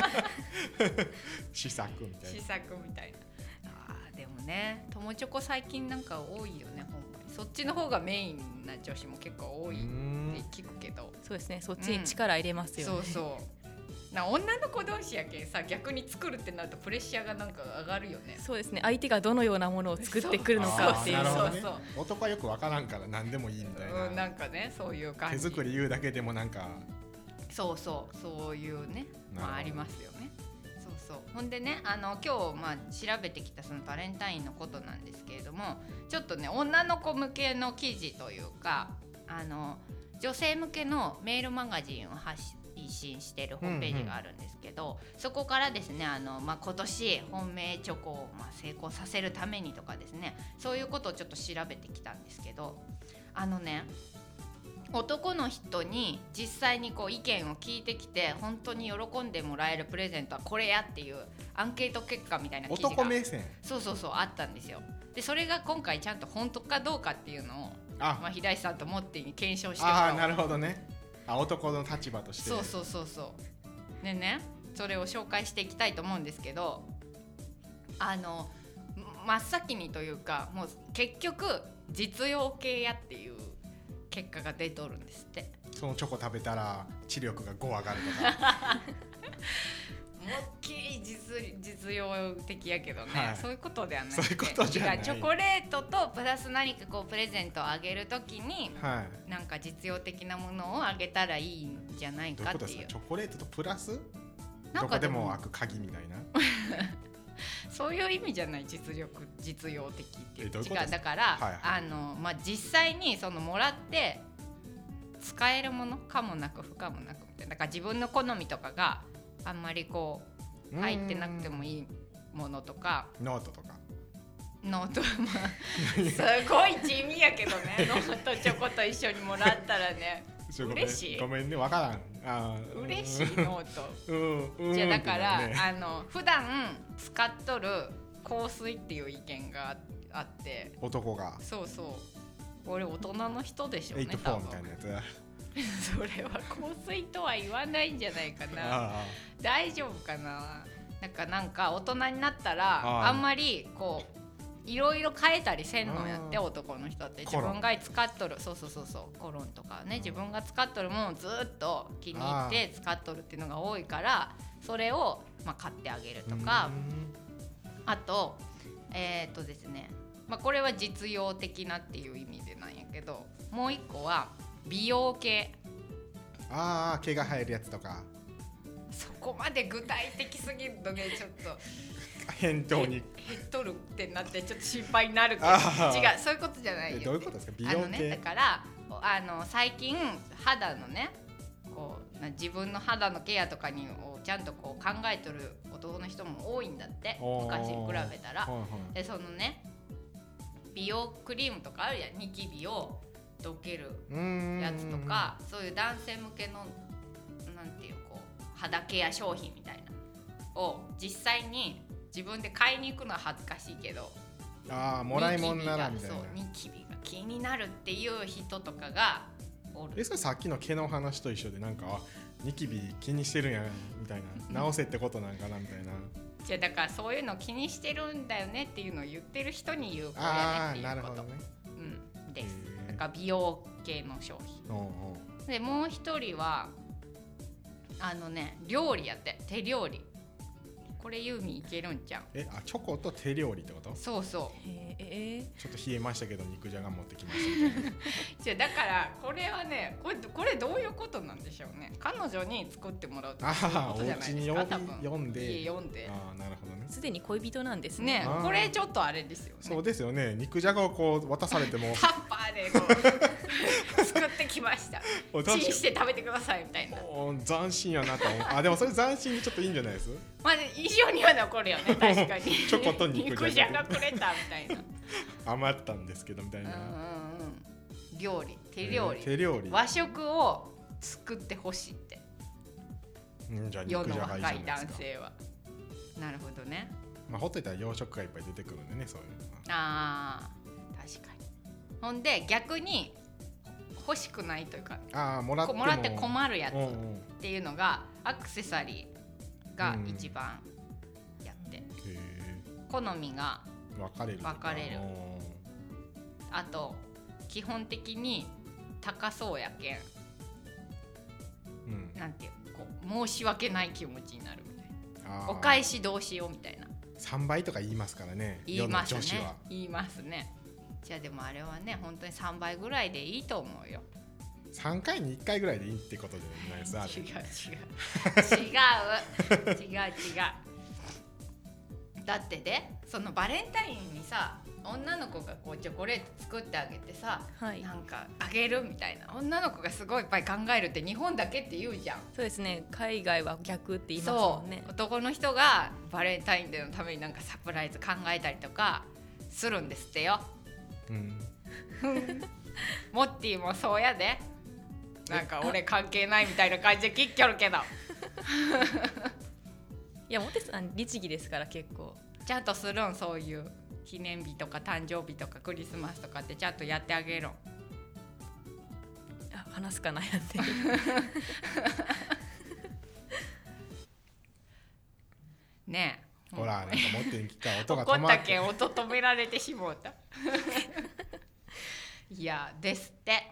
試作みたいな試作みたいな。あでもね友チョコ最近なんか多いよねほんまに。そっちの方がメインな女子も結構多いって聞くけど。 そうですねそっちに力入れますよね、 うん、そうそうな女の子同士やけんさ逆に作るってなるとプレッシャーがなんか上がるよね。 そうですね相手がどのようなものを作ってくるのかっていう。 そうそう、 ね、 男はよくわからんから何でもいいみたいな、 うん、なんかねそういう感じ。 手作り言うだけでもなんかそうそうそういうねまあありますよね。そうそうほんでねあの今日まあ調べてきたそのバレンタインのことなんですけれどもちょっとね女の子向けの記事というかあの女性向けのメールマガジンを発信しているホームページがあるんですけど、うんうん、そこからですねあの、まあ、今年本命チョコをまあ成功させるためにとかですねそういうことをちょっと調べてきたんですけどあのね男の人に実際にこう意見を聞いてきて本当に喜んでもらえるプレゼントはこれやっていうアンケート結果みたいな記事が男目線そうそうそうあったんですよ。でそれが今回ちゃんと本当かどうかっていうのをあ、まあ、平石さんとモッティに検証してもらおう。 あなるほどね。あ男の立場としてそうそうそうそうでねそれを紹介していきたいと思うんですけどあの真っ先にというかもう結局実用系やっていう結果が出とるんですって。 そのチョコ食べたら知力がご上がるとか思いっきり実実用的やけどね、 はいそういうことではない。 そういうことじゃない違うチョコレートとプラス何かこうプレゼントをあげるときにはいなんか実用的なものをあげたらいいんじゃないどういうことかっていう。 ですかチョコレートとプラスなんかどこでも開く鍵みたいなそういう意味じゃない実力実用的っていうえどういうことですか違うだから、 はいはいあのまあ実際にそのもらって使えるものかもなく不可もなくみたいなだから自分の好みとかがあんまりこう入ってなくてもいいものとかノートとかノートまあすごい地味やけどねノートチョコと一緒にもらったらねちょごめん嬉しいごめんねわからんあー嬉しいノートうんうんじゃあだから、 うんってなるねあの普段使っとる香水っていう意見があって男がそうそう俺大人の人でしょうねエイトフォーみたいなやつそれは香水とは言わないんじゃないかなあ大丈夫かななんかなんか大人になったらあーあんまりこういろいろ変えたりせんのやってあー男の人ってコロン自分が使っとるそうそうそうそうコロンとかね自分が使っとるものをずっと気に入って使っとるっていうのが多いからそれをまあ買ってあげるとかあとえっとですねまあこれは実用的なっていう意味でなんやけどもう一個は美容系ああ毛が生えるやつとかそこまで具体的すぎるとねちょっと返答に減っとるってなってちょっと心配になるけど違あうーそういうことじゃないよえどういうことですか美容系あのねだからあの最近肌のねこうな自分の肌のケアとかにをちゃんとこう考えとる男の人も多いんだっておー昔に比べたらはいはいでそのね美容クリームとかあるやんニキビをどけるうーんやつとかそういう男性向けのなんていうこう肌ケア商品みたいなを実際に自分で買いに行くのは恥ずかしいけどああもらいもんならみたいなニキビがそうニキビが気になるっていう人とかがおるえそれさっきの毛の話と一緒でなんかあニキビ気にしてるんやみたいな直せってことなんかなみたいなじゃあだからそういうの気にしてるんだよねっていうのを言ってる人に言う子ああやねっていうことなるほどねうんですへーだから美容系の商品おうおうでもう一人はあのね料理やって手料理これユーミンいけるんちゃうえあチョコと手料理ってことそうそえーえちょっと冷えましたけど肉じゃが持ってきましたみたいなうじゃあだからこれはねこれこれどういうことなんでしょうね彼女に作ってもらうってそういうああおことじゃないです家に呼びか多分読んで家読んでああなるほどねーすでに恋人なんですねねあーこれちょっとあれですよねそうですよね肉じゃがをこう渡されてもタッパーでこう作ってきましたおチンして食べてくださいみたいなお斬新やなと思うあでもそれ斬新でちょっといいんじゃないですまあ印象には残るよね確かにチョコと肉じゃが肉じゃがくれたみたいな余ったんですけどみたいな、 うんうんうん料理手料理、 えー手料理和食を作ってほしいってうんじゃあ世の肉じゃがいいじ若いゃないですか男性はなるほどねまあほっといたら洋食がいっぱい出てくるんでねそういうのはあー確かにほんで逆に欲しくないというかああもらってもこもらって困るやつっうんうんていうのがアクセサリーが一番やって、 へ好みがえ分かれる分かれるうんあと基本的に高そうやけんうんなんていうこう申し訳ない気持ちになるみたいあーなお返しどうしようみたいなさんばいとか言いますからね言いますね世の女子は言いますねじゃあでもあれはね本当にさんばいぐらいでいいと思うよさんかいにいっかいぐらいでいいってことじゃないですあれ違う違う違う違う違うだってねそのバレンタインにさ女の子がこうチョコレート作ってあげてさ、 はいなんかあげるみたいな女の子がすごいいっぱい考えるって日本だけって言うじゃんそうですね海外は逆って言いますそもんねう男の人がバレンタインデーのためになんかサプライズ考えたりとかするんですってようんモッティもそうやでなんか俺関係ないみたいな感じで切っきょるけどいやモテさん律儀ですから結構ちゃんとするんそういう記念日とか誕生日とかクリスマスとかってちゃんとやってあげるんあ話すか悩んでねえほらなんか持ってきた音が怒った止まってけん音止められてしもうたいやですってへ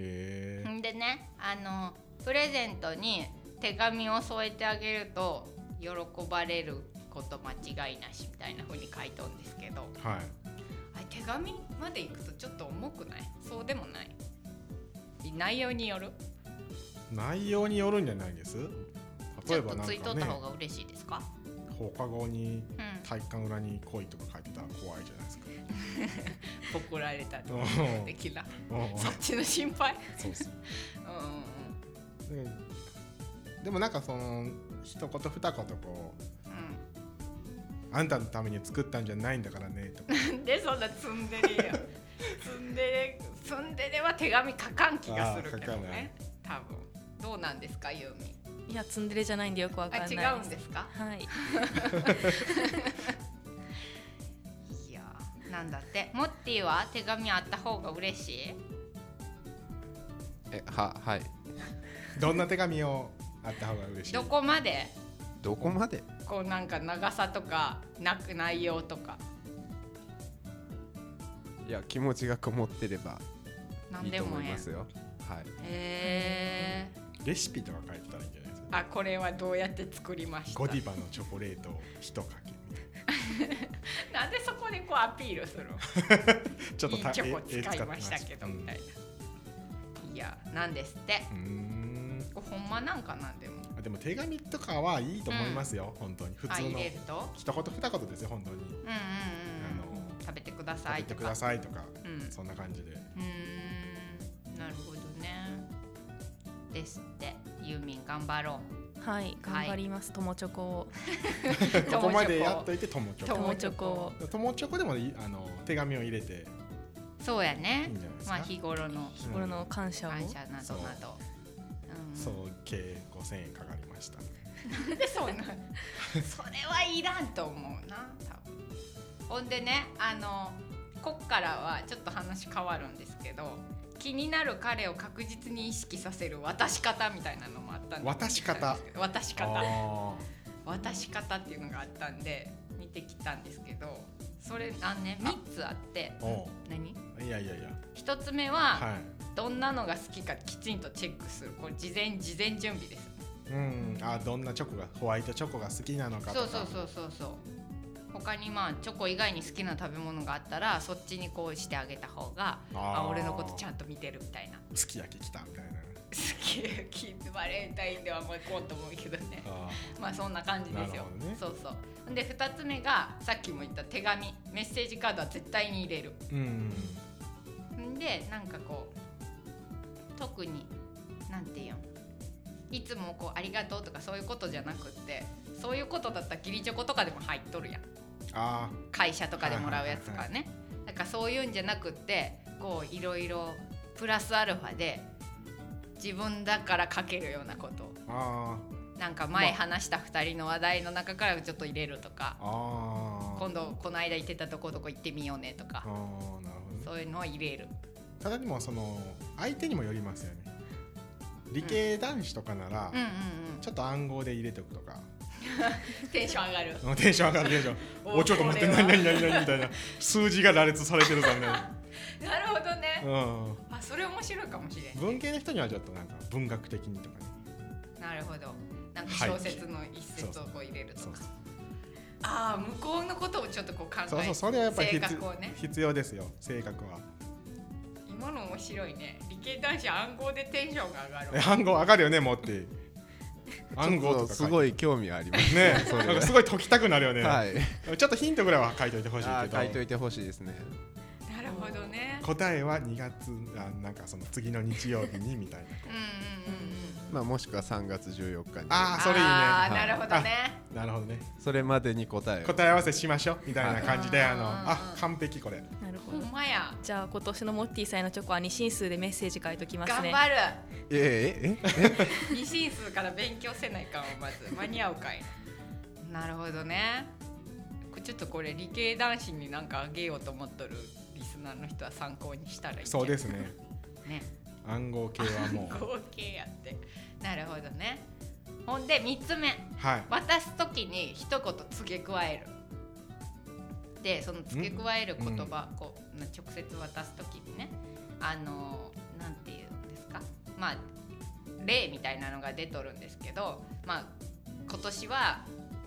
えんでねあのプレゼントに手紙を添えてあげると喜ばれること間違いなしみたいな風に書いとんですけど、 はいあれ手紙までいくとちょっと重くない？そうでもない？内容による？ 内容によるんじゃないです。 ちょっと例えばなんかねついとった方が嬉しいですか？ 放課後にうん体育館裏に恋とか書いてたら怖いじゃないですか。 怒られたとうん的なうんそっちの心配？ そうそううんうんででもなんかその一言二言こううんあんたのために作ったんじゃないんだからねとかなんでそんなツンデレやツンデレツンデレは手紙書かん気がするけどあー書かないね多分どうなんですかユーミン？ いやツンデレじゃないんでよくわかんないです。 あ違うんですか？ はい。 いやーなんだってモッティは手紙あった方が嬉しい？ えははいどんな手紙をあった方が嬉しい？ どこまでどこまでこうなんか長さとかなく内容とかいや気持ちがこもってればいいとなんでもええ思いますよ。はいへーレシピとか書いてたらいいんじゃないですか。 あこれはどうやって作りましたゴディバのチョコレートを一かけなんでそこでこうアピールするのちょっとたいいチョコええ使いましたけどみたいな、いやなんですってうんうーんこれほんまなんかなんでもあでも手紙とかはいいと思いますよ、本当に普あ入通のれると一言二言ですよ本当にうんうんうんあの食べてくだ食さいとかべてくださいとか、 うんそんな感じでうーんなるほどねですってユーミン頑張ろはい頑張ります。友チョコを。 うここまでやっといて友チョコ友友チョコを。 友チョコでもいいあの手紙を入れてそうやいいねんじゃないですか、 まあ日頃の日頃の感謝を。 感謝などなどうん総計ごせんえんかかりました。 なんでそんなそれはいらんと思うな多分ほんでねあのこっからはちょっと話変わるんですけど気になる彼を確実に意識させる渡し方みたいなのもあったんで渡し方渡し方あ渡し方っていうのがあったんで見てきたんですけどそれあのねみっつあってーお何ういやいやいやひとつめは、 はどんなのが好きかきちんとチェックするこれ事前事前準備ですいうんあどんなチョコがホワイトチョコが好きなのかとかそうそうそうそうそう他にまあチョコ以外に好きな食べ物があったらそっちにこうしてあげた方がああー俺のことちゃんと見てるみたいな好すき焼き来たみたいなきキッズバレンタインではもう行こうと思うけどねあまあそんな感じですよ、 なるほどねそうそうでふたつめがさっきも言った手紙メッセージカードは絶対に入れるーうんんでなんかこう特になんていうんいつもこうありがとうとかそういうことじゃなくってそういうことだったら義理チョコとかでも入っとるやんあ会社とかでもらうやつとかねだからそういうんじゃなくってこういろいろプラスアルファで自分だから書けるようなことーあなんか前話したふたりの話題の中からちょっと入れるとかーあー今度この間行ってたとこどこ行ってみようねとかあーなるほどねそういうのを入れるただでもその相手にもよりますよね理系男子とかなら、 うんうんうんちょっと暗号で入れておくとかテンション上がるうんテンション上がるテンションおおちょっと待ってこれは何何何何みたいな数字が羅列されてるぞね、 なるほどねうん、 あそれ面白いかもしれん文系の人にはちょっとなんか文学的にとかねなるほどなんかはい小説の一節をこう入れるとかそうそうああ向こうのことをちょっとこう考えそうそうそれはやっぱり性必格をね必要ですよ性格は今の面白いね理系男子暗号でテンションが上がるえ暗号上がるよねもうって暗号とかちょっとすごい興味ありますねそれなんかすごい解きたくなるよね、 はいちょっとヒントぐらいは書いといてほしいけどあー書いといてほしいですね。 なるほどね答えはにがつあなんかその次の日曜日にみたいなうんうんうんうんまあもしくはさんがつじゅうよっかにあーそれいいねあーはいなるほどねなるほどねそれまでに答えを答え合わせしましょうみたいな感じではいあのうんうんうんあ完璧これなるほどほん。まやじゃあ今年のモッティさんへのチョコは二進数でメッセージ書いときますね。 頑張るえええ二進数から勉強せないかもまず間に合うかいなるほどねこれちょっとこれ理系男子になんかあげようと思っとるリスナーの人は参考にしたらいいんじゃないそうですねね暗号系はもう合計やってなるほどねほんでみっつめはい渡す時に一言付け加えるでその付け加える言葉、こう直接渡す時にねあのなんていうんですかまあ例みたいなのが出とるんですけどまあ今年は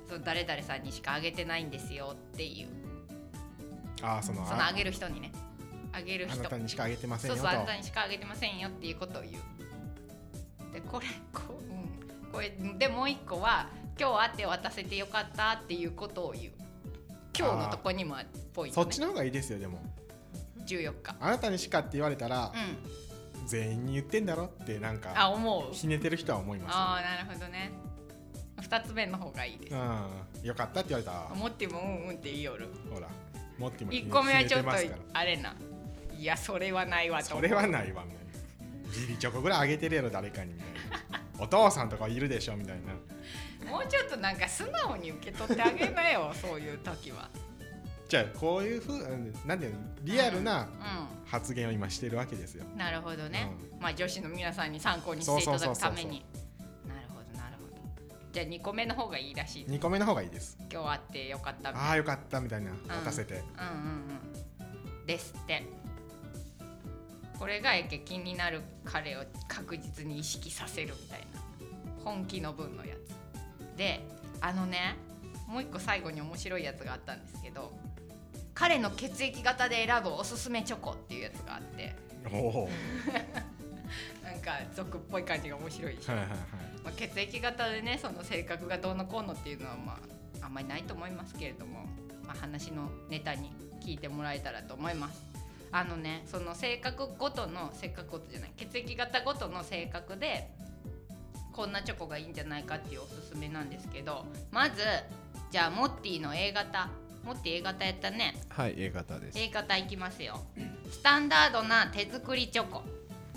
その誰々さんにしかあげてないんですよっていう、 ああそのそのあげる人にね、あげる人、 あなたにしかあげてませんよと。 そうそう、あなたにしかあげてませんよっていうことを言う。でこれこう、うん、これでもう一個は今日会って渡せてよかったっていうことを言う。今日のとこにもポイント、ね、 そっちの方がいいですよ。でもじゅうよっか、 あなたにしかって言われたら、 うん、 全員に言ってんだろってなんかあ思う。 ひねてる人は思います、 ああなるほどね。ふたつめの方がいいです。 うん、よかったって言われたら持ってもうんうんって言いよる。 ほら持ってもいっこめはちょっとひねてますからあれな、いやそれはないわと思う。 それはないわみたいな。ギリチョコぐらいあげてるやろ誰かにみたいな。お父さんとかいるでしょみたいな。 もうちょっとなんか素直に受け取ってあげなよそういう時は。 じゃあこういうふうなんていうのリアルなう発言を今してるわけですよ。 ん、なるほどね、まあ女子の皆さんに参考にしていただくために。なるほどなるほど。じゃあにこめの方がいいらしい。 にこめの方がいいです。 今日会ってよかったみたいな。 ああよかったみたいな渡せて、 うんうんうんですって。これがやけ気になる彼を確実に意識させるみたいな本気の分のやつで、あのねもう一個最後に面白いやつがあったんですけど、彼の血液型で選ぶおすすめチョコっていうやつがあって、 おおなんか俗っぽい感じが面白いでしょ、 はいはいはい。 まあ、血液型でねその性格がどうのこうのっていうのはまああんまりないと思いますけれども、まあ、話のネタに聞いてもらえたらと思います。あのねその性格ごとの性格ごとじゃない血液型ごとの性格でこんなチョコがいいんじゃないかっていうおすすめなんですけど、まずじゃあモッティの A 型、モッティ A 型やったね。 はい A 型です。 A 型いきますよ。スタンダードな手作りチョコ。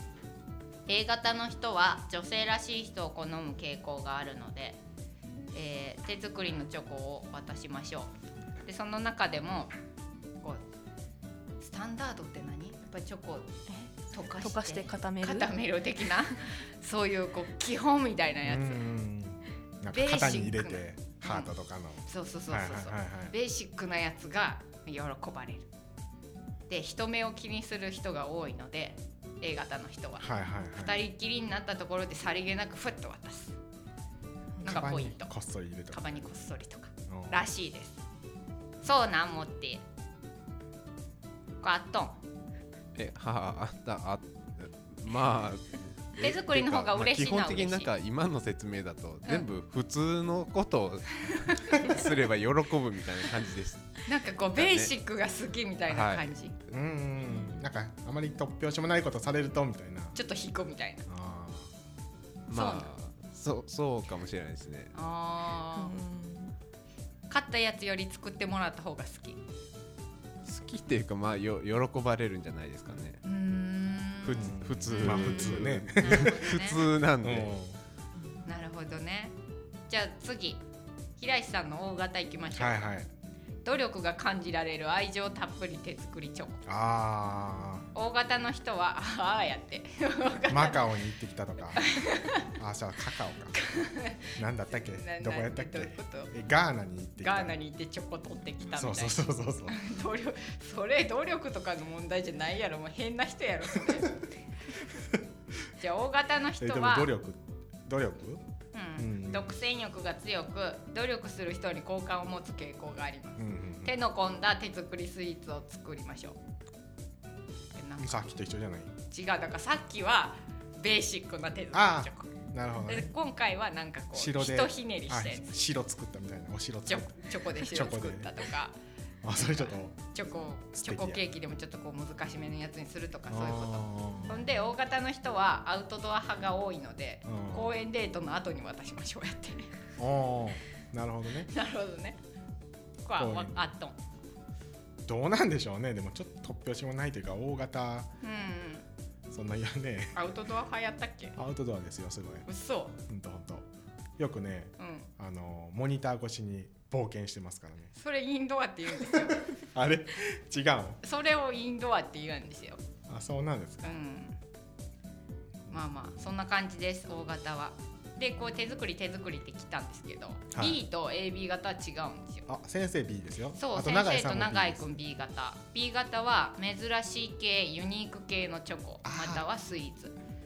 A 型の人は女性らしい人を好む傾向があるので、えー手作りのチョコを渡しましょう。でその中でもこうスタンダードって何？やっぱりチョコ溶かして溶かして固める固める的なそういうこう基本みたいなやつ。 うんなんかベーシックな肩に入れてハートとかの、 そうそうそうそうそう、 はいはいはいはいベーシックなやつが喜ばれる。で人目を気にする人が多いので A 型の人は、 はいはいはい二人っきりになったところでさりげなくふっと渡すのがポイント。 カバンにこっそり入れとかカバンにこっそりとかおーらしいです。そうなん持ってこれあっとんえはあああまあ手作りの方が嬉しいな。 まあ基本的になんか今の説明だと全部普通のことをすれば喜ぶみたいな感じです。 なんかこうベーシックが好きみたいな感じ、 うんうんなんかあまり突拍子もないことされるとみたいな。 ちょっと引くみたいな。 あまあそうそうかもしれないですね。 あー買ったやつより作ってもらった方が好き。 好きっていうかまあよ喜ばれるんじゃないですかね。 うーんふ普通まあ普通ねなるほどね普通なんーで。 なるほどね。じゃあ次平石さんの大型いきましょう、 はいはい。 努力が感じられる愛情たっぷり手作りチョコ。 あ大型の人はああやってあマカオに行ってきたとかああそうカカオかなんだったっけなどこやったっけどういうことえガーナに行ってきた。 ガーナに行ってチョコ取ってきたみたいな。 そうそうそうそうそう努力それ努力とかの問題じゃないやろ。もう変な人やろそれじゃあ大型のえ人はでも努力努力うんうん独占欲が強く努力する人に好感を持つ傾向があります、 うんうん手の込んだ手作りスイーツを作りましょう。えなんかさっきと一緒じゃない。 違うだからさっきはベーシックな手作りチョコなるほどね。 で今回はなんかこうひ白でとひねりしたやあつ白作ったみたいなお白チョ作っチョコで白作ったとかたあそれちょっとチョコ素敵やチョコケーキでもちょっとこう難しめのやつにするとかそういうこと。 あほんで大型の人はアウトドア派が多いのでうん公園デートの後に渡しましょうやってーおーなるほどね。 なるほどね。これはわあっとん。 どうなんでしょうね。でもちょっと突拍子もないというか大型うんそんないやねアウトドア派やったっけ。 アウトドアですよすごい。 うそ。 ほんとほんとよくねうんあのモニター越しに冒険してますからね。 それインドアって言うんですよあれ違うのそれをインドアって言うんですよ。 あそうなんですか。 うんまあまあそんな感じです大型は。でこう手作り手作りって来たんですけど、 はい B と エービー 型は違うんですよ。 あ先生 B ですよ。 そうあと先生と永井さんも B 永井ですくん B 型 B 型は珍しい系ユニーク系のチョコあーまたはスイーツ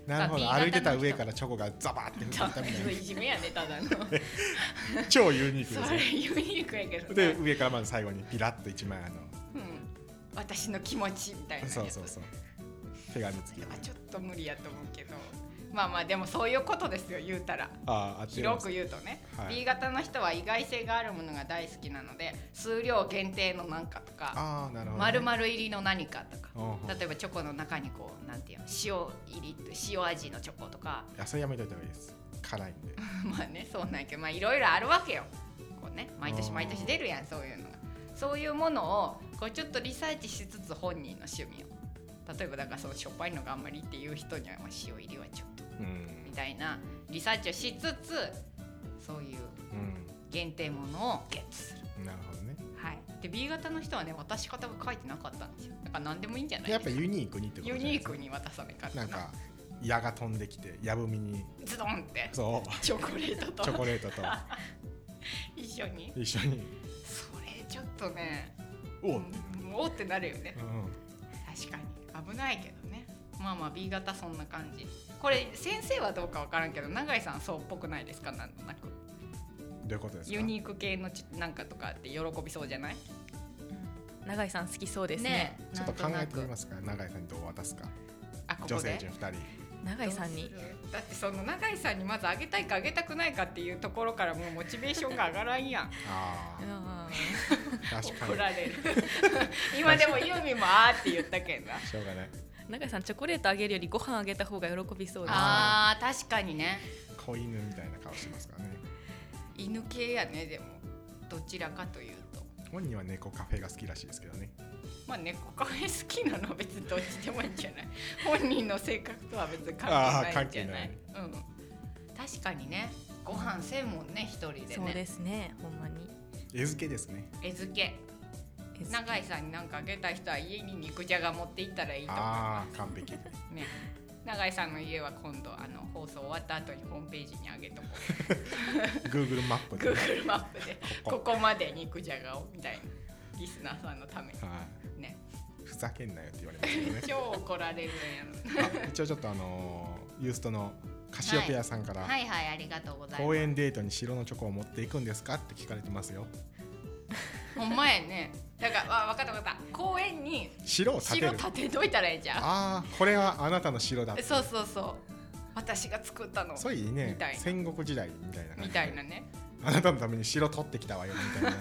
なるほど、 B 型の人歩いてた上からチョコがザバーって降ってきたみたいいじめやねただのな超ユニークそですれユニークやけど、ね、 で上からまず最後にピラッと一枚あのうん、私の気持ちみたいなやつ。 そうそうそう手紙付きあちょっと無理やと思うけど、まあまあでもそういうことですよ、言うたらああって広く言うとね、 はい、 B 型の人は意外性があるものが大好きなので、数量限定の何かとかああなるほど、ね、 丸々入りの何かとか、 おうおう例えばチョコの中にこうなんていうの塩入り塩味のチョコとかいやそれやめといた方がいいです、辛いんでまあねそうなんやけど、まあいろいろあるわけよ、こうね毎年毎年出るやん、そういうのが。そういうものをこうちょっとリサーチしつつ本人の趣味を、例えばだからそのしょっぱいのがあんまりっていう人には、まあ塩入りはちょっとうんみたいなリサーチをしつつ、そういう限定ものをゲットする。 うんなるほどね。 はい、で B 型の人はね渡し方が書いてなかったんですよ。だから何でもいいんじゃないやですか。 っぱユニークにってことユじゃないですか。 ニークに渡さないかったなんか矢が飛んできてやぶみにズドンってそうチョコレートとチョコレートと一緒に、 一緒にそれちょっとねおう、 うんおーってなるよね。 うん、 確かに危ないけどね。まあまあ B 型そんな感じ。これ先生はどうかわからんけど、永井さんそうっぽくないですか、なんとなくどういうことですか。 ユニーク系のちなんかとかって喜びそうじゃない？ 永井さん好きそうですね。 ねちょっと考えてみす。 ますか、永井さんにどう渡すか。 あここ女性で陣ふたり永井さんにだってその永井さんにまずあげたいかあげたくないかっていうところからもうモチベーションが上がらんやん。 あああ確かに怒られる今でもユーミンもあーって言ったけどな。 しょうがない。 ー永井さんチョコレートあげるよりご飯あげた方が喜びそうです。 あー確かにね、 子犬みたいな顔してますからね。 犬系やね。でもどちらかというと本人は猫カフェが好きらしいですけどね。 まあ猫カフェ好きなのは別にどっちでもいいんじゃない本人の性格とは別に関係ないんじゃない。うん、確かにね、ご飯せんもんね一人でね。 そうですね、ほんまに。 絵付けですね。 絵付け。 えず永井さんに何かあげた人は家に肉じゃが持って行ったらいいと思いあまあ完璧。 すね。永井さんの家は今度あの放送終わった後にホームページにあげとこう。 Google マップで、ね。 Google マップでここここまで肉じゃがをみたいな、リスナーさんのためにはい。 ね。 ふざけんなよって言われますけどね。 超怒られるんやろ。 あ一応ちょっとあのーユーストのカシオペアさんから、 はいはい、ありがとうございます。 公園デートに白のチョコを持っていくんですかって聞かれてますよ。 ほんまやね。だからあ分かった分かった。公園に白を立て白る。 立てといたらええじゃん。 ああこれはあなたの白だって。 そうそうそう。私が作ったの。 そういいねみたいな戦国時代みたいな感じでみたいなね。 あなたのために白取ってきたわよみたいな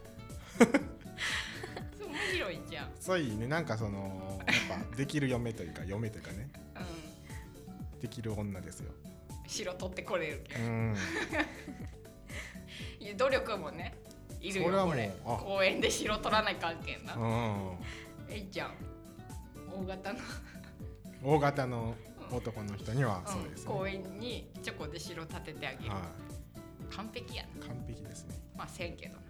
そう面白いじゃん。 そういいね。なんかそのやっぱできる嫁というか嫁というかね、 うん。 できる女ですよ。 白取ってこれるけど。 うんいや努力もね。いるよそれはもうこれ。 あ公園で白取らない関係な。 うんえいちゃん。大型の、 大型の男の人にはそうですね、 うん、公園にチョコで白立ててあげる。 は完璧やな。 い、完璧ですね。 まあせんけどな。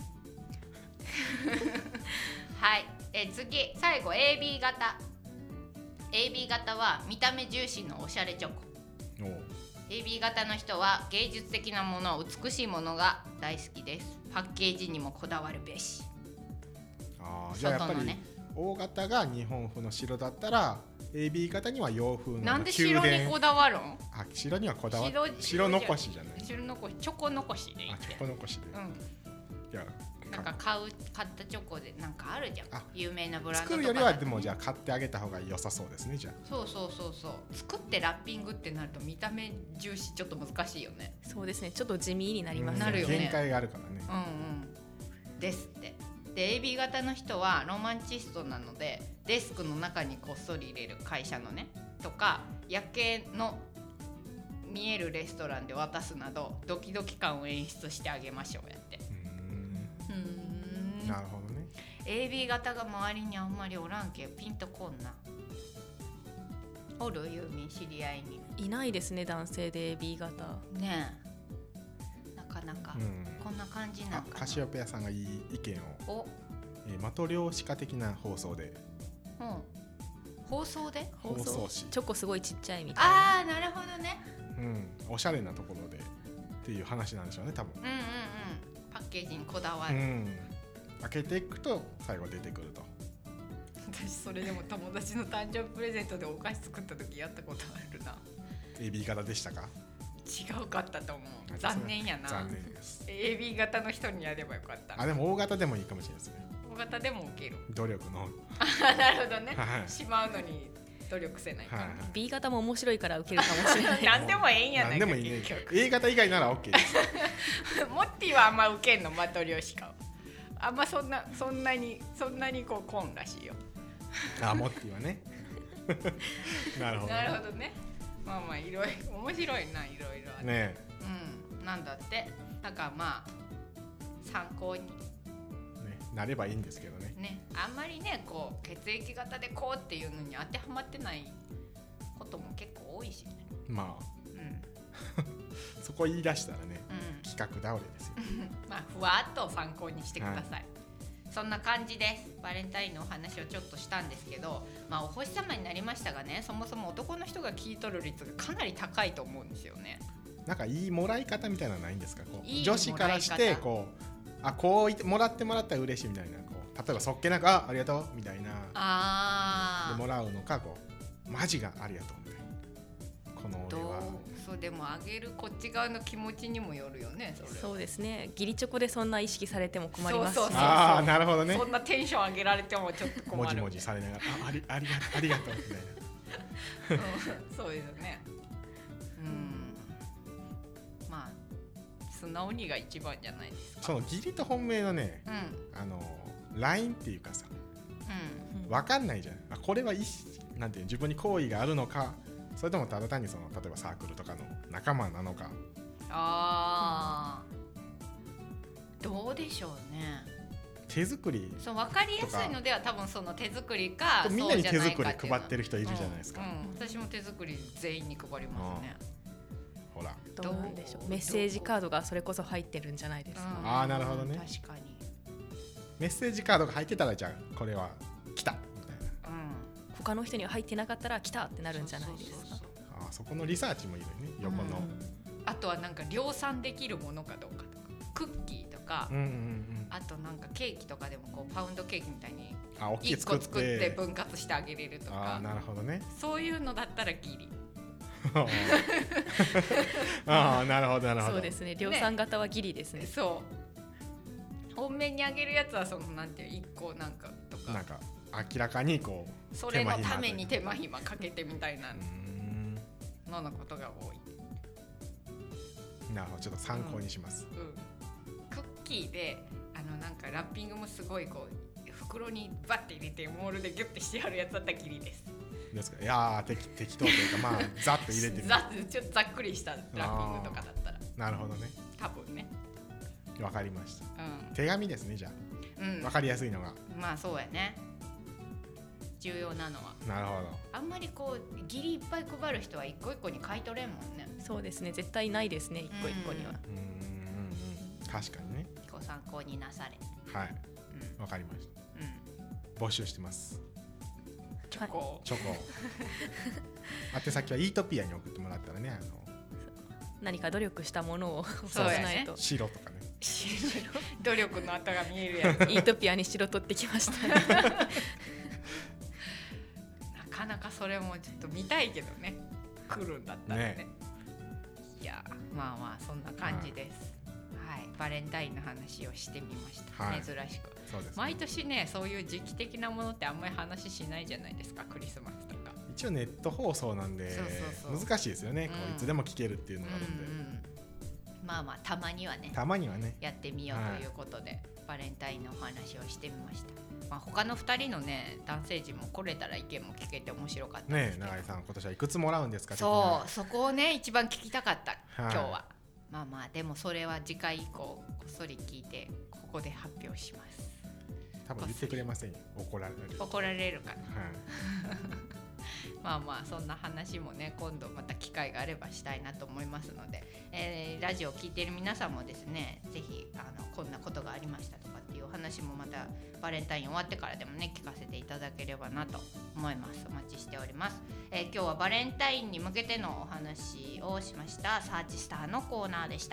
はい、え次最後 エービー 型。 エービー 型は見た目重視のおしゃれチョコ。 おうエービー 型の人は芸術的なもの、美しいものが大好きです。パッケージにもこだわるべし。 あーじゃあやっぱり、 外のね、 大型が日本風の白だったら エービー 型には洋風のなんで宮殿白にこだわるん？ あ白にはこだわ白白残しじゃない白残し、チョコ残しでいいあってチョコ残しで、 うん。 いやなんか買う買ったチョコでなんかあるじゃんあ。 有名なブランドとか作るよりはでもじゃあ買ってあげた方が良さそうですね。じゃあそうそうそうそう。作ってラッピングってなると見た目重視ちょっと難しいよね。 そうですね、ちょっと地味になりますなるよね限界があるからね。 うんうん。ですって。で エービー 型の人はロマンチストなので、デスクの中にこっそり入れる会社のねとか、夜景の見えるレストランで渡すなどドキドキ感を演出してあげましょうやって。 うーんうーん。 なるほどね。 エービー 型が周りにあんまりおらんけピンとこんな。おるユーミン知り合いに。 いないですね、男性で エービー 型。 ねえ。なかなか、 うんこんな感じなあんかな。 カシオペアさんがいい意見を、 お、 えー、マトリョーシカ的な放送でうん。放送で？ 放送紙チョコすごいちっちゃいみたいな。 ああ、なるほどね。 うんおしゃれなところでっていう話なんでしょうね多分。 うんうんうん。パッケージにこだわる。 うん開けていくと最後出てくると。 私それでも友達の誕生日プレゼントでお菓子作った時やったことあるな。 エービー 型でしたか？ 違うかったと思う。残念やな。 残念です。 エービー 型の人にやればよかった。 あでも O 型でもいいかもしれないですね。 O 型でも受ける。 努力のなるほどね、 はいしまうのに努力せないか、 はいはい B 型も面白いから受けるかもしれない何でもええんやないか。 何でもいいね。 結局 A 型以外なら OK ですモッティはあんま受けんの、マトリョーシカはあんまそんなそんなにそんなにこうコンらしいよ。 あモッティはねなるほどね。 なるほどね。まあまあいろいろ面白いないろいろある。 ねうん、なんだって。だからまあ参考にえねなればいいんですけどね。 ね、あんまりねこう血液型でこうっていうのに当てはまってないことも結構多いしね。 まあうんそこ言い出したらねうん企画倒れですよ。 まあふわっと参考にしてください、そんな感じです。バレンタインのお話をちょっとしたんですけど、まあお星様になりましたがね、そもそも男の人が聞いとる率がかなり高いと思うんですよね。 なんかいいもらい方みたいなのないんですか？こういい女子からしてこうあこういもらってもらったら嬉しいみたいな、こう例えばそっけなくあありがとうみたいなあでもらうのか、こうマジがありがとうみたいな、このどう俺はそうでもあげるこっち側の気持ちにもよるよね。それそうですね。義理チョコでそんな意識されても困りますし、 そうそうそうああなるほどね。 そんなテンション上げられてもちょっと困る。 もじもじされながらあありありがありがとうみたいな。 うんそうですよね。うんまあ素直にが一番じゃないですか。 その義理と本命のね、 うんあの ライン っていうかさ、 うん分かんないじゃん。あこれは意思なんていう自分に好意があるのか、それともただ単にその例えばサークルとかの仲間なのか。 あーどうでしょうね。 手作りそう分かりやすいのでは多分その手作りかみんなに手そうじゃない作りかっていうの配ってる人いるじゃないですか、 うんうん私も手作り全員に配りますね。 ほらどうなんでしょう。 どうメッセージカードがそれこそ入ってるんじゃないですか。 うんあーなるほどね確かに、 メッセージカードが入ってたらじゃあこれは来たみたいな。 うん、 他の人には入ってなかったら来たってなるんじゃないですか。 そうそうそうそうあーそこのリサーチもいるよね、横の、 うんあとはなんか量産できるものかどうかとか、クッキーとか、 うんうんうんあとなんかケーキとかでもこうパウンドケーキみたいにあ大きいいっ作ってこ作って分割してあげれるとかあー、なるほどねそういうのだったらギリ。 ああなるほどなるほど。 そうですね。量産型はギリですね。 そう本命にあげるやつはそのなんていういっこなんかとかなんか明らかにこうそれのために手間暇かけてみたいなうーんののことが多い、 なるほど、ちょっと参考にします。 うん、クッキーであのなんかラッピングもすごいこう袋にバッて入れてモールでギュッてしてあるやつだったらギリです。 ですか。いやー適適当というかまあざっと入れてみる。 ざちょっとざっくりしたラッピングとかだったらなるほどね。 多分ね。 わかりました。 う手紙ですねじゃん。 あ。 うんわかりやすいのが。 まあそうやね。重要なのはなるほど。 あんまりこう義理いっぱい配る人は一個一個に買い取れんもんね。 そうですね。絶対ないですね。一個一個には。 うーんうんうん確かにね。 ご参考になされ。 はいうんわかりました。 うん。 募集してます。 チョコ。 チョコ。宛先はイートピアに送ってもらったらね、あの何か努力したものをそうそうやねしないと。 白とかね。 努力の跡が見えるやつ。 イートピアに白取ってきました。 なかなかそれもちょっと見たいけどね。来るんだったらね。 ねいやまあまあそんな感じです。はい、バレンタインの話をしてみました。 はい珍しく。 そうですね。 毎年ねそういう時期的なものってあんまり話しないじゃないですか。クリスマスとか。 一応ネット放送なんでそうそうそう難しいですよね、こうんういつでも聞けるっていうのがあるんで、 うんうんまあまあたまにはねたまにはねやってみようということで、バレンタインのお話をしてみました。まあ、他のふたりのね男性陣も来れたら意見も聞けて面白かったんでねすけど、 永井さん今年はいくつもらうんですか？ そうそこをね一番聞きたかった、 はい今日は。まあまあでもそれは次回以降こっそり聞いてここで発表します。 多分言ってくれませんよ、怒られる。 怒られるかな。 はいまあまあそんな話もね今度また機会があればしたいなと思いますので、えーラジオを聞いている皆さんもですねぜひあのこんなことがありましたとかっていうお話もまたバレンタイン終わってからでもね聞かせていただければなと思います。お待ちしております。えー今日はバレンタインに向けてのお話をしましたサーチスターのコーナーでした。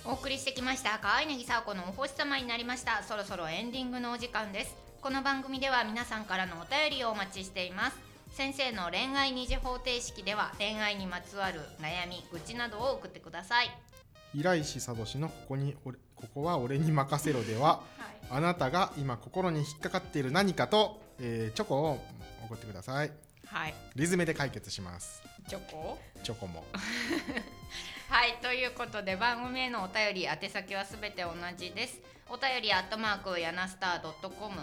お送りしてきました川柳さあこのお星様になりました。そろそろエンディングのお時間です。この番組では皆さんからのお便りをお待ちしています。先生の恋愛二次方程式では恋愛にまつわる悩み愚痴などを送ってください。 平石聡のここに俺ここは俺に任せろでは、 はい、 あなたが今心に引っかかっている何かと、えーチョコを送ってください。 はい、 リズムで解決します。 チョコチョコもはいということで番組へのお便り宛先はすべて同じです。お便りアットマークヤナスター .com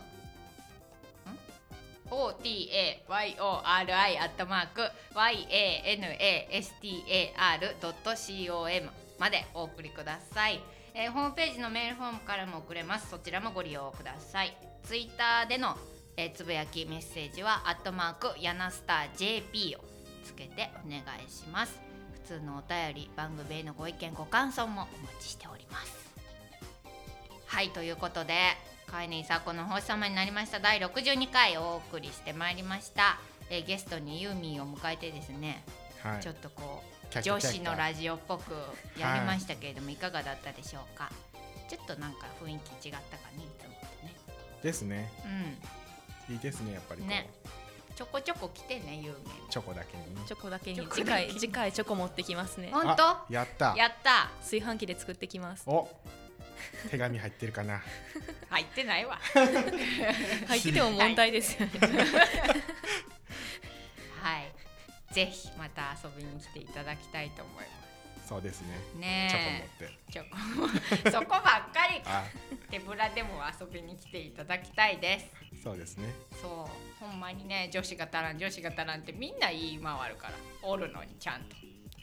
オーティーエーワイオーアールアイ アットマーク ワイエーエヌエーエスティーエーアール ドット コム までお送りください。えー、ホームページのメールフォームからも送れます。そちらもご利用ください。ツイッターでの、えー、つぶやきメッセージはアットマークヤナスター ジェーピー をつけてお願いします。普通のお便り番組へのご意見ご感想もお待ちしております。はいということでカイネイサコの星様になりましただいろくじゅうにかいお送りしてまいりました。えー、ゲストにユーミンを迎えてですね、 はい、 ちょっとこうキャッキャ女キャッキャ子のラジオっぽくやりましたけれども、はい、いかがだったでしょうか。ちょっとなんか雰囲気違ったかね、いつもとね。 ですね。 うん、 いいですね、やっぱりこうね。ちょこちょこ来てね、ユーミン。 チョコだけにね。 チョコだけにチョコだけ次回次回チョコ持ってきますね。 本当？ やったやった炊飯器で作ってきます。 お手紙入ってるかな入ってないわ入ってても問題ですよねはいぜひまた遊びに来ていただきたいと思います。 そうですね。 ねえチョコ持ってチョコそこばっかりあ手ぶらでも遊びに来ていただきたいです。 そうですね。 そうほんまにね、女子が足らん女子が足らんってみんな言い回るからおるのにちゃんと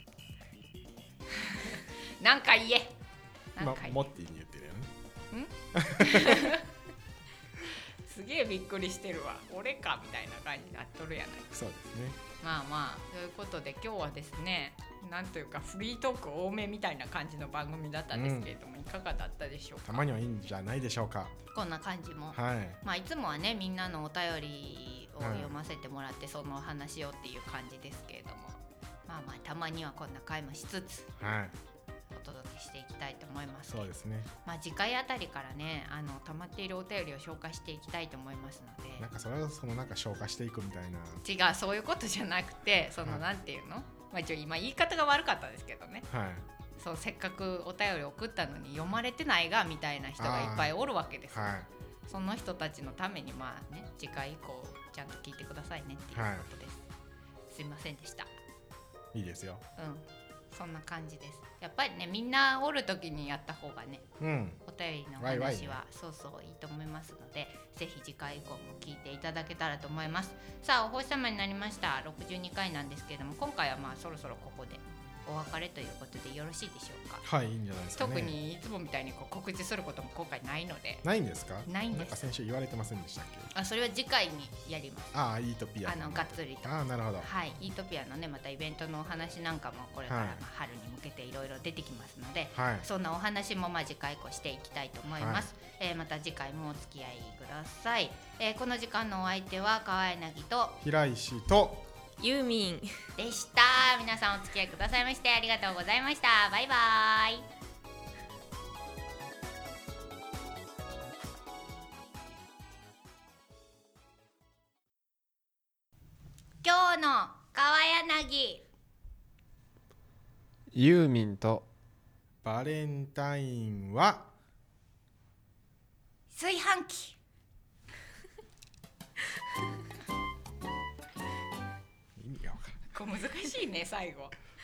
なんか言えなんまか言え、 モッティに言ってるよね。 すげえびっくりしてるわ、俺かみたいな感じになっとるやない。 そうですね。 まあまあということで今日はですね、なんというかフリートーク多めみたいな感じの番組だったんですけれども、うん、いかがだったでしょうか。 たまにはいいんじゃないでしょうか。 こんな感じも、 はい、 まあいつもはねみんなのお便りを読ませてもらって、はい、そのお話をっていう感じですけれども、まあまあたまにはこんな会もしつつ、はい、お届けしていきたいと思います。 そうですね。 まあ次回あたりからね、あの溜まっているお便りを紹介していきたいと思いますので。 なんかそれはそのなんか消化していくみたいな。 違う、そういうことじゃなくて、その、はい、なんていうの、まあ一応今言い方が悪かったですけどね。はい。そうせっかくお便り送ったのに読まれてないがみたいな人がいっぱいおるわけですよ。はい。その人たちのためにまあね、次回以降ちゃんと聞いてくださいねっていうことです。はい、すいませんでした。 いいですよ。 うん。そんな感じです。やっぱりねみんなおるときにやった方がね、うん、お便りの話はワイワイ、ね、そうそういいと思いますので、ぜひ次回以降も聞いていただけたらと思います。さあお星様になりましたろくじゅうにかいなんですけれども、今回はまあそろそろここでお別れということでよろしいでしょうか。 はい、いいんじゃないですかね。 特にいつもみたいにこう告知することも今回ないので。 ないんですか。 ないんです。 なんか先週言われてませんでしたっけ。 あ、それは次回にやります。 ああ、イートピア、 あのがっつりと。 ああ、なるほど。 はい、イートピアのねまたイベントのお話なんかもこれからまあ春に向けていろいろ出てきますので、はい、そんなお話もまあ次回以降していきたいと思います。はい、えー、また次回もお付き合いください。えー、この時間のお相手は川柳と平石とユーミンでした。皆さんお付き合いくださいましてありがとうございました。バイバーイ。今日の川柳、 ユーミンとバレンタインは炊飯器意味が分からない。 これ難しいね最後。